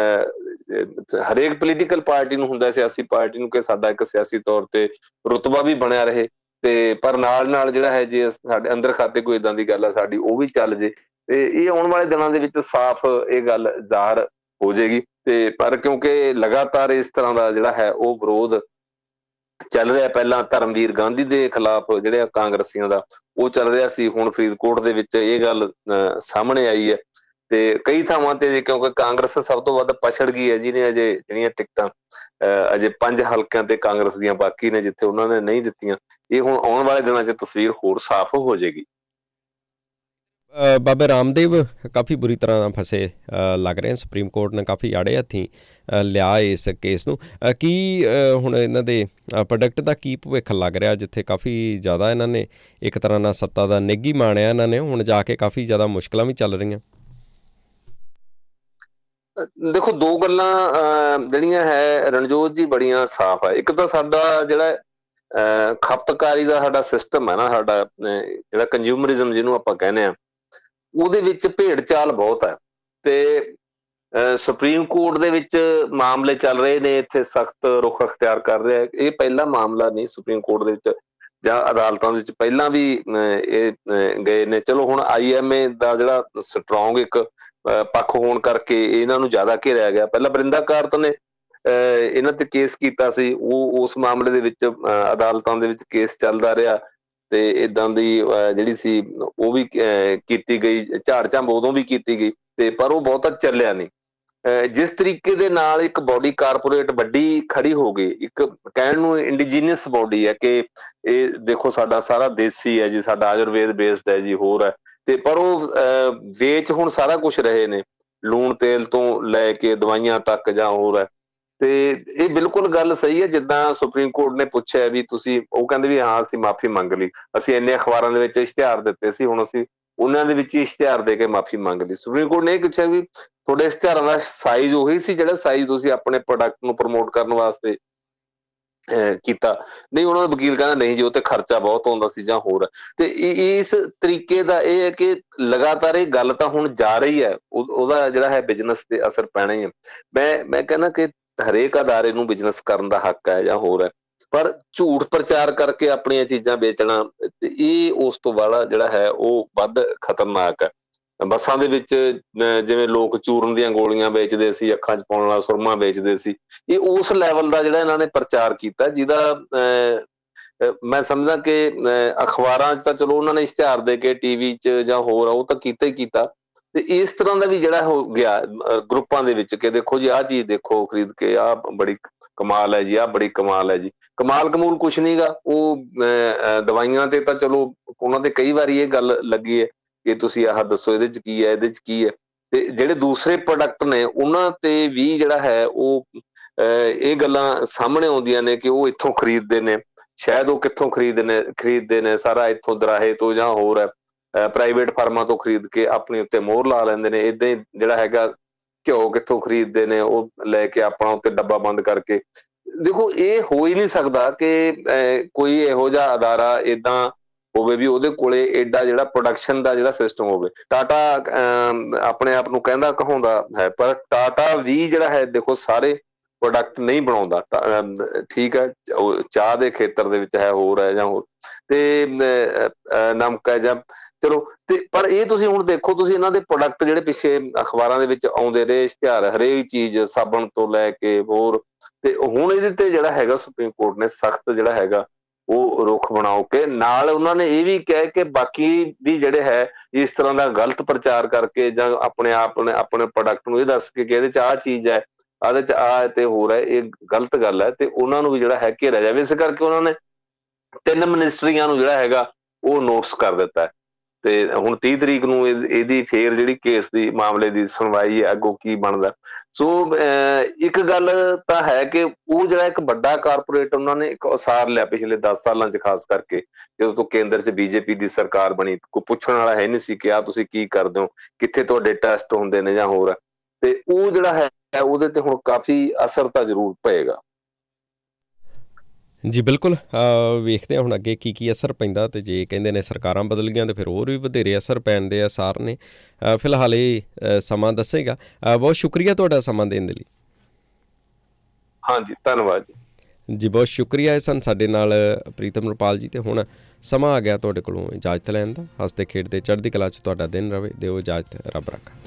ਹਰੇਕ ਪੋਲੀਟੀਕਲ ਪਾਰਟੀ ਨੂੰ ਹੁੰਦਾ, ਸਿਆਸੀ ਪਾਰਟੀ ਨੂੰ, ਕਿ ਸਾਡਾ ਇੱਕ ਸਿਆਸੀ ਤੌਰ ਤੇ ਰੁਤਬਾ ਵੀ ਬਣਿਆ ਰਹੇ, ਤੇ ਪਰ ਨਾਲ ਜਿਹੜਾ ਹੈ ਜੇ ਸਾਡੇ ਅੰਦਰ ਖਾਤੇ ਕੋਈ ਏਦਾਂ ਦੀ ਗੱਲ ਹੈ ਸਾਡੀ ਉਹ ਵੀ ਚੱਲ ਜੇ, ਤੇ ਇਹ ਆਉਣ ਵਾਲੇ ਦਿਨਾਂ ਦੇ ਵਿੱਚ ਸਾਫ਼ ਇਹ ਗੱਲ ਜ਼ਾਹਰ ਹੋ ਜਾਏਗੀ। ਤੇ ਪਰ ਕਿਉਂਕਿ ਲਗਾਤਾਰ ਇਸ ਤਰ੍ਹਾਂ ਦਾ ਜਿਹੜਾ ਹੈ ਉਹ ਵਿਰੋਧ ਚੱਲ ਰਿਹਾ, ਪਹਿਲਾਂ ਧਰਮਵੀਰ ਗਾਂਧੀ ਦੇ ਖਿਲਾਫ ਜਿਹੜੇ ਕਾਂਗਰਸੀਆਂ ਦਾ ਉਹ ਚੱਲ ਰਿਹਾ ਸੀ, ਹੁਣ ਫਰੀਦਕੋਟ ਦੇ ਵਿੱਚ ਇਹ ਗੱਲ ਸਾਹਮਣੇ ਆਈ ਹੈ, ਤੇ ਕਈ ਥਾਵਾਂ ਤੇ ਕਿਉਂਕਿ ਕਾਂਗਰਸ ਸਭ ਤੋਂ ਵੱਧ ਪਛੜ ਗਈ ਹੈ, ਜਿਹਨੇ ਅਜੇ ਜਿਹੜੀਆਂ ਟਿਕਟਾਂ ਅਜੇ 5 ਹਲਕਿਆਂ ਤੇ ਕਾਂਗਰਸ ਦੀਆਂ ਬਾਕੀ ਨੇ ਜਿੱਥੇ ਉਹਨਾਂ ਨੇ ਨਹੀਂ ਦਿੱਤੀਆਂ। ਇਹ ਹੁਣ ਆਉਣ ਵਾਲੇ ਦਿਨਾਂ 'ਚ ਤਸਵੀਰ ਹੋਰ ਸਾਫ਼ ਹੋ ਜਾਏਗੀ। ਬਾਬਾ ਰਾਮਦੇਵ ਕਾਫੀ ਬੁਰੀ ਤਰ੍ਹਾਂ ਨਾਲ ਫਸੇ ਲੱਗ ਰਹੇ ਹਨ। ਸੁਪਰੀਮ ਕੋਰਟ ਨੇ ਕਾਫੀ ਆੜੇ ਹੱਥੀਂ ਲਿਆ ਇਸ ਕੇਸ ਨੂੰ। ਕੀ ਹੁਣ ਇਹਨਾਂ ਦੇ ਪ੍ਰੋਡਕਟ ਦਾ ਕੀ ਭਵਿੱਖ ਲੱਗ ਰਿਹਾ, ਜਿੱਥੇ ਕਾਫੀ ਜ਼ਿਆਦਾ ਇਹਨਾਂ ਨੇ ਇੱਕ ਤਰ੍ਹਾਂ ਨਾਲ ਸੱਤਾ ਦਾ ਨਿੱਘ ਹੀ ਮਾਣਿਆ ਇਹਨਾਂ ਨੇ, ਹੁਣ ਜਾ ਕੇ ਕਾਫੀ ਜ਼ਿਆਦਾ ਮੁਸ਼ਕਲਾਂ ਵੀ ਚੱਲ ਰਹੀਆਂ? ਦੇਖੋ, ਦੋ ਗੱਲਾਂ ਜਿਹੜੀਆਂ ਹੈ ਰਣਜੋਤ ਜੀ ਬੜੀਆਂ ਸਾਫ਼ ਹੈ। ਇੱਕ ਤਾਂ ਸਾਡਾ ਜਿਹੜਾ ਖਪਤਕਾਰੀ ਦਾ ਸਾਡਾ ਸਿਸਟਮ ਹੈ ਨਾ, ਸਾਡਾ ਜਿਹੜਾ ਕੰਜ਼ਿਊਮਰਿਜ਼ਮ ਜਿਹਨੂੰ ਆਪਾਂ ਕਹਿੰਦੇ ਆ, ਉਹਦੇ ਵਿੱਚ ਭੇਡ ਚਾਲ ਬਹੁਤ ਹੈ। ਤੇ ਸੁਪਰੀਮ ਕੋਰਟ ਦੇ ਵਿੱਚ ਮਾਮਲੇ ਚੱਲ ਰਹੇ ਨੇ, ਇੱਥੇ ਸਖਤ ਰੁਖ ਅਖਤਿਆਰ ਕਰ ਰਿਹਾ। ਇਹ ਪਹਿਲਾ ਮਾਮਲਾ ਨਹੀਂ ਸੁਪਰੀਮ ਕੋਰਟ ਦੇ ਵਿੱਚ ਜਾਂ ਅਦਾਲਤਾਂ ਦੇ ਵਿੱਚ, ਪਹਿਲਾਂ ਵੀ ਇਹ ਗਏ ਨੇ। ਚਲੋ ਹੁਣ IMA ਦਾ ਜਿਹੜਾ ਸਟਰੋਂਗ ਇੱਕ ਪੱਖ ਹੋਣ ਕਰਕੇ ਇਹਨਾਂ ਨੂੰ ਜ਼ਿਆਦਾ ਘੇਰਿਆ ਗਿਆ। ਪਹਿਲਾਂ ਬਰਿੰਦਾ ਕਾਰਤ ਨੇ ਇਹਨਾਂ ਤੇ ਕੇਸ ਕੀਤਾ ਸੀ, ਉਹ ਉਸ ਮਾਮਲੇ ਦੇ ਵਿੱਚ ਅਦਾਲਤਾਂ ਦੇ ਵਿੱਚ ਕੇਸ ਚੱਲਦਾ ਰਿਹਾ ਤੇ ਇਦਾਂ ਦੀ ਜਿਹੜੀ ਸੀ ਉਹ ਵੀ ਕੀਤੀ ਗਈ, ਝਾੜ ਝੰਬ ਉਦੋਂ ਵੀ ਕੀਤੀ ਗਈ, ਤੇ ਪਰ ਉਹ ਬਹੁਤਾ ਚੱਲਿਆ ਨਹੀਂ। ਜਿਸ ਤਰੀਕੇ ਦੇ ਨਾਲ ਇੱਕ ਬੋਡੀ ਕਾਰਪੋਰੇਟ ਵੱਡੀ ਖੜੀ ਹੋ ਗਈ, ਇੱਕ ਕਹਿਣ ਨੂੰ ਇੰਡੀਜੀਨੀਅਸ ਬੋਡੀ ਹੈ ਕਿ ਇਹ ਦੇਖੋ ਸਾਡਾ ਸਾਰਾ ਦੇਸੀ ਹੈ ਜੀ, ਸਾਡਾ ਆਯੁਰਵੇਦ ਬੇਸਡ ਹੈ ਜੀ, ਹੋਰ ਹੈ, ਤੇ ਪਰ ਉਹ ਵੇਚ ਹੁਣ ਸਾਰਾ ਕੁਝ ਰਹੇ ਨੇ, ਲੂਣ ਤੇਲ ਤੋਂ ਲੈ ਕੇ ਦਵਾਈਆਂ ਤੱਕ ਜਾਂ ਹੋਰ ਹੈ। ਤੇ ਇਹ ਬਿਲਕੁਲ ਗੱਲ ਸਹੀ ਹੈ, ਜਿੱਦਾਂ ਸੁਪਰੀਮ ਕੋਰਟ ਨੇ ਪੁੱਛਿਆ ਵੀ ਤੁਸੀਂ, ਉਹ ਕਹਿੰਦੇ ਵੀ ਹਾਂ ਅਸੀਂ ਮਾਫੀ ਮੰਗ ਲਈ, ਅਸੀਂ ਇੰਨੇ ਅਖਬਾਰਾਂ ਦੇ ਵਿੱਚ ਇਸ਼ਤਿਹਾਰ ਦਿੱਤੇ ਸੀ, ਹੁਣ ਅਸੀਂ ਉਹਨਾਂ ਦੇ ਵਿੱਚ ਹੀ ਇਸ਼ਤਿਹਾਰ ਦੇ ਕੇ ਮਾਫੀ ਮੰਗ ਲਈ। ਸੁਪਰੀਮ ਕੋਰਟ ਨੇ ਇਹ ਪੁੱਛਿਆ ਵੀ ਤੁਹਾਡੇ ਇਸ਼ਤਿਹਾਰਾਂ ਦਾ ਸਾਈਜ਼ ਉਹੀ ਸੀ ਜਿਹੜਾ ਸਾਈਜ਼ ਤੁਸੀਂ ਆਪਣੇ ਪ੍ਰੋਡਕਟ ਨੂੰ ਪ੍ਰਮੋਟ ਕਰਨ ਵਾਸਤੇ ਕੀਤਾ? ਨਹੀਂ, ਉਹਨਾਂ ਦਾ ਵਕੀਲ ਕਹਿੰਦਾ ਨਹੀਂ ਜੀ, ਉਹ ਤੇ ਖਰਚਾ ਬਹੁਤ ਆਉਂਦਾ ਸੀ ਜਾਂ ਹੋਰ। ਤੇ ਇਸ ਤਰੀਕੇ ਦਾ ਇਹ ਹੈ ਕਿ ਲਗਾਤਾਰ ਇਹ ਗੱਲ ਤਾਂ ਹੁਣ ਜਾ ਰਹੀ ਹੈ, ਉਹਦਾ ਜਿਹੜਾ ਹੈ ਬਿਜ਼ਨਸ ਤੇ ਅਸਰ ਪੈਣਾ ਹੀ ਹੈ। ਮੈਂ ਕਹਿੰਦਾ ਕਿ ਹਰੇਕ ਅਦਾਰੇ ਨੂੰ ਬਿਜ਼ਨਸ ਕਰਨ ਦਾ ਹੱਕ ਹੈ ਜਾਂ ਹੋਰ ਹੈ, ਪਰ ਝੂਠ ਪ੍ਰਚਾਰ ਕਰਕੇ ਆਪਣੀਆਂ ਚੀਜ਼ਾਂ ਵੇਚਣਾ, ਇਹ ਉਸ ਤੋਂ ਬਾਅਦ ਜਿਹੜਾ ਹੈ ਉਹ ਵੱਧ ਖਤਰਨਾਕ ਹੈ। ਬੱਸਾਂ ਦੇ ਵਿੱਚ ਜਿਵੇਂ ਲੋਕ ਚੂਰਨ ਦੀਆਂ ਗੋਲੀਆਂ ਵੇਚਦੇ ਸੀ, ਅੱਖਾਂ 'ਚ ਪਾਉਣ ਵਾਲਾ ਸੁਰਮਾ ਵੇਚਦੇ ਸੀ, ਇਹ ਉਸ ਲੈਵਲ ਦਾ ਜਿਹੜਾ ਇਹਨਾਂ ਨੇ ਪ੍ਰਚਾਰ ਕੀਤਾ, ਜਿਹਦਾ ਮੈਂ ਸਮਝਦਾ ਕਿ ਅਖਬਾਰਾਂ 'ਚ ਤਾਂ ਚਲੋ ਉਹਨਾਂ ਨੇ ਇਸ਼ਤਿਹਾਰ ਦੇ ਕੇ, TV 'ਚ ਜਾਂ ਹੋਰ ਉਹ ਤਾਂ ਕੀਤਾ ਹੀ ਕੀਤਾ, ਤੇ ਇਸ ਤਰ੍ਹਾਂ ਦਾ ਵੀ ਜਿਹੜਾ ਹੋ ਗਿਆ ਗਰੁੱਪਾਂ ਦੇ ਵਿੱਚ ਕਿ ਦੇਖੋ ਜੀ ਆਹ ਚੀਜ਼ ਦੇਖੋ ਖਰੀਦ ਕੇ, ਆਹ ਬੜੀ ਕਮਾਲ ਹੈ ਜੀ, ਆਹ ਬੜੀ ਕਮਾਲ ਹੈ ਜੀ। ਕਮਾਲ ਕਮੂਲ ਕੁਛ ਨੀ ਗਾ। ਉਹ ਦਵਾਈਆਂ ਤੇ ਤਾਂ ਚਲੋ ਉਹਨਾਂ ਤੇ ਕਈ ਵਾਰੀ ਇਹ ਗੱਲ ਲੱਗੀ ਹੈ ਕਿ ਤੁਸੀਂ ਆਹ ਦੱਸੋ ਇਹਦੇ 'ਚ ਕੀ ਹੈ, ਇਹਦੇ 'ਚ ਕੀ ਹੈ, ਤੇ ਜਿਹੜੇ ਦੂਸਰੇ ਪ੍ਰੋਡਕਟ ਨੇ ਉਹਨਾਂ ਤੇ ਵੀ ਜਿਹੜਾ ਹੈ ਉਹ ਇਹ ਗੱਲਾਂ ਸਾਹਮਣੇ ਆਉਂਦੀਆਂ ਨੇ ਕਿ ਉਹ ਇੱਥੋਂ ਖਰੀਦਦੇ ਨੇ, ਸ਼ਾਇਦ ਉਹ ਕਿੱਥੋਂ ਖਰੀਦਦੇ ਨੇ ਸਾਰਾ ਇੱਥੋਂ ਦਰਾਹੇ ਤੋਂ ਜਾਂ ਹੋਰ ਹੈ ਪ੍ਰਾਈਵੇਟ ਫਰਮਾਂ ਤੋਂ ਖਰੀਦ ਕੇ ਆਪਣੇ ਉੱਤੇ ਮੋਹਰ ਲਾ ਲੈਂਦੇ ਨੇ। ਏਦਾਂ ਹੀ ਜਿਹੜਾ ਹੈਗਾ ਘਿਓ ਕਿੱਥੋਂ ਖਰੀਦਦੇ ਨੇ, ਉਹ ਲੈ ਕੇ ਆਪਣਾ ਉੱਤੇ ਡੱਬਾ ਬੰਦ ਕਰਕੇ। ਦੇਖੋ, ਇਹ ਹੋ ਹੀ ਨਹੀਂ ਸਕਦਾ ਕਿ ਕੋਈ ਇਹੋ ਜਿਹਾ ਅਦਾਰਾ ਏਦਾਂ ਹੋਵੇ ਵੀ ਉਹਦੇ ਕੋਲੇ ਏਡਾ ਜਿਹੜਾ ਪ੍ਰੋਡਕਸ਼ਨ ਦਾ ਜਿਹੜਾ ਸਿਸਟਮ ਹੋਵੇ। ਟਾਟਾ ਆਪਣੇ ਆਪ ਨੂੰ ਕਹਿੰਦਾ ਕਹਾਉਂਦਾ ਹੈ, ਪਰ ਟਾਟਾ ਵੀ ਜਿਹੜਾ ਹੈ ਦੇਖੋ ਸਾਰੇ ਪ੍ਰੋਡਕਟ ਨਹੀਂ ਬਣਾਉਂਦਾ। ਠੀਕ ਹੈ, ਚਾਹ ਦੇ ਖੇਤਰ ਦੇ ਵਿੱਚ ਹੈ, ਹੋਰ ਹੈ ਜਾਂ ਹੋਰ, ਤੇ ਨਮਕ ਹੈ ਜਾਂ ਚਲੋ, ਤੇ ਪਰ ਇਹ ਤੁਸੀਂ ਹੁਣ ਦੇਖੋ, ਤੁਸੀਂ ਇਹਨਾਂ ਦੇ ਪ੍ਰੋਡਕਟ ਜਿਹੜੇ ਪਿੱਛੇ ਅਖਬਾਰਾਂ ਦੇ ਵਿੱਚ ਆਉਂਦੇ ਰਹੇ ਇਸ਼ਤਿਹਾਰ, ਹਰੇਕ ਚੀਜ਼ ਸਾਬਣ ਤੋਂ ਲੈ ਕੇ ਹੋਰ, ਤੇ ਹੁਣ ਇਹਦੇ ਤੇ ਜਿਹੜਾ ਹੈਗਾ ਸੁਪਰੀਮ ਕੋਰਟ ਨੇ ਸਖਤ ਜਿਹੜਾ ਹੈਗਾ ਉਹ ਰੁਖ ਬਣਾਓ ਕੇ ਨਾਲ ਉਹਨਾਂ ਨੇ ਇਹ ਵੀ ਕਿਹਾ ਕਿ ਬਾਕੀ ਵੀ ਜਿਹੜੇ ਹੈ ਇਸ ਤਰ੍ਹਾਂ ਦਾ ਗਲਤ ਪ੍ਰਚਾਰ ਕਰਕੇ ਜਾਂ ਆਪਣੇ ਪ੍ਰੋਡਕਟ ਨੂੰ ਇਹ ਦੱਸ ਕੇ ਕਿ ਇਹਦੇ 'ਚ ਆਹ ਚੀਜ਼ ਹੈ, ਇਹਦੇ 'ਚ ਆਹ ਤੇ ਹੋਰ ਹੈ, ਇਹ ਗਲਤ ਗੱਲ ਹੈ, ਤੇ ਉਹਨਾਂ ਨੂੰ ਵੀ ਜਿਹੜਾ ਹੈ ਘੇਰਿਆ ਜਾਵੇ। ਇਸ ਕਰਕੇ ਉਹਨਾਂ ਨੇ 3 ਮਿਨਿਸਟਰੀਆਂ ਨੂੰ ਜਿਹੜਾ ਹੈਗਾ ਉਹ ਨੋਟਿਸ ਕਰ ਦਿੱਤਾ ਹੈ, ਤੇ ਹੁਣ 30 ਤਰੀਕ ਨੂੰ ਇਹਦੀ ਫੇਰ ਜਿਹੜੀ ਕੇਸ ਦੀ ਮਾਮਲੇ ਦੀ ਸੁਣਵਾਈ ਹੈ, ਅੱਗੋਂ ਕੀ ਬਣਦਾ। ਸੋ ਇੱਕ ਗੱਲ ਤਾਂ ਹੈ ਕਿ ਉਹ ਜਿਹੜਾ ਇੱਕ ਵੱਡਾ ਕਾਰਪੋਰੇਟ ਉਹਨਾਂ ਨੇ ਇੱਕ ਉਸਾਰ ਲਿਆ ਪਿਛਲੇ 10 ਸਾਲਾਂ 'ਚ, ਖਾਸ ਕਰਕੇ ਜਦੋਂ ਤੋਂ ਕੇਂਦਰ 'ਚ BJP ਦੀ ਸਰਕਾਰ ਬਣੀ, ਕੋਈ ਪੁੱਛਣ ਵਾਲਾ ਹੈ ਨਹੀਂ ਸੀ ਕਿ ਆਹ ਤੁਸੀਂ ਕੀ ਕਰਦੇ ਹੋ, ਕਿੱਥੇ ਤੁਹਾਡੇ ਟੈਸਟ ਹੁੰਦੇ ਨੇ ਜਾਂ ਹੋਰ, ਤੇ ਉਹ ਜਿਹੜਾ ਹੈ ਉਹਦੇ ਤੇ ਹੁਣ ਕਾਫੀ ਅਸਰ ਤਾਂ ਜ਼ਰੂਰ ਪਏਗਾ। ਜੀ ਬਿਲਕੁਲ, ਵੇਖਦੇ ਹਾਂ ਹੁਣ ਅੱਗੇ ਕੀ ਕੀ ਅਸਰ ਪੈਂਦਾ, ਤੇ ਜੇ ਕਹਿੰਦੇ ਨੇ ਸਰਕਾਰਾਂ ਬਦਲ ਗਈਆਂ ਤਾਂ ਫਿਰ ਹੋਰ ਵੀ ਵਧੇਰੇ ਅਸਰ ਪੈਣ ਦੇ ਆਸਾਰ ਨੇ। ਫਿਲਹਾਲ ਇਹ ਸਮਾਂ ਦੱਸੇਗਾ। ਬਹੁਤ ਸ਼ੁਕਰੀਆ ਤੁਹਾਡਾ ਸਮਾਂ ਦੇਣ ਦੇ ਲਈ। ਹਾਂਜੀ, ਧੰਨਵਾਦ ਜੀ, ਬਹੁਤ ਸ਼ੁਕਰੀਆ। ਸਨ ਸਾਡੇ ਨਾਲ ਪ੍ਰੀਤਮ ਰੁਪਾਲ ਜੀ। ਤੇ ਹੁਣ ਸਮਾਂ ਆ ਗਿਆ ਤੁਹਾਡੇ ਕੋਲੋਂ ਇਜਾਜ਼ਤ ਲੈਣ ਦਾ। ਹੱਸਦੇ ਖੇਡਦੇ ਚੜ੍ਹਦੀ ਕਲਾ 'ਚ ਤੁਹਾਡਾ ਦਿਨ ਰਵੇ। ਦਿਓ ਇਜਾਜ਼ਤ, ਰੱਬ ਰਾਖਾ।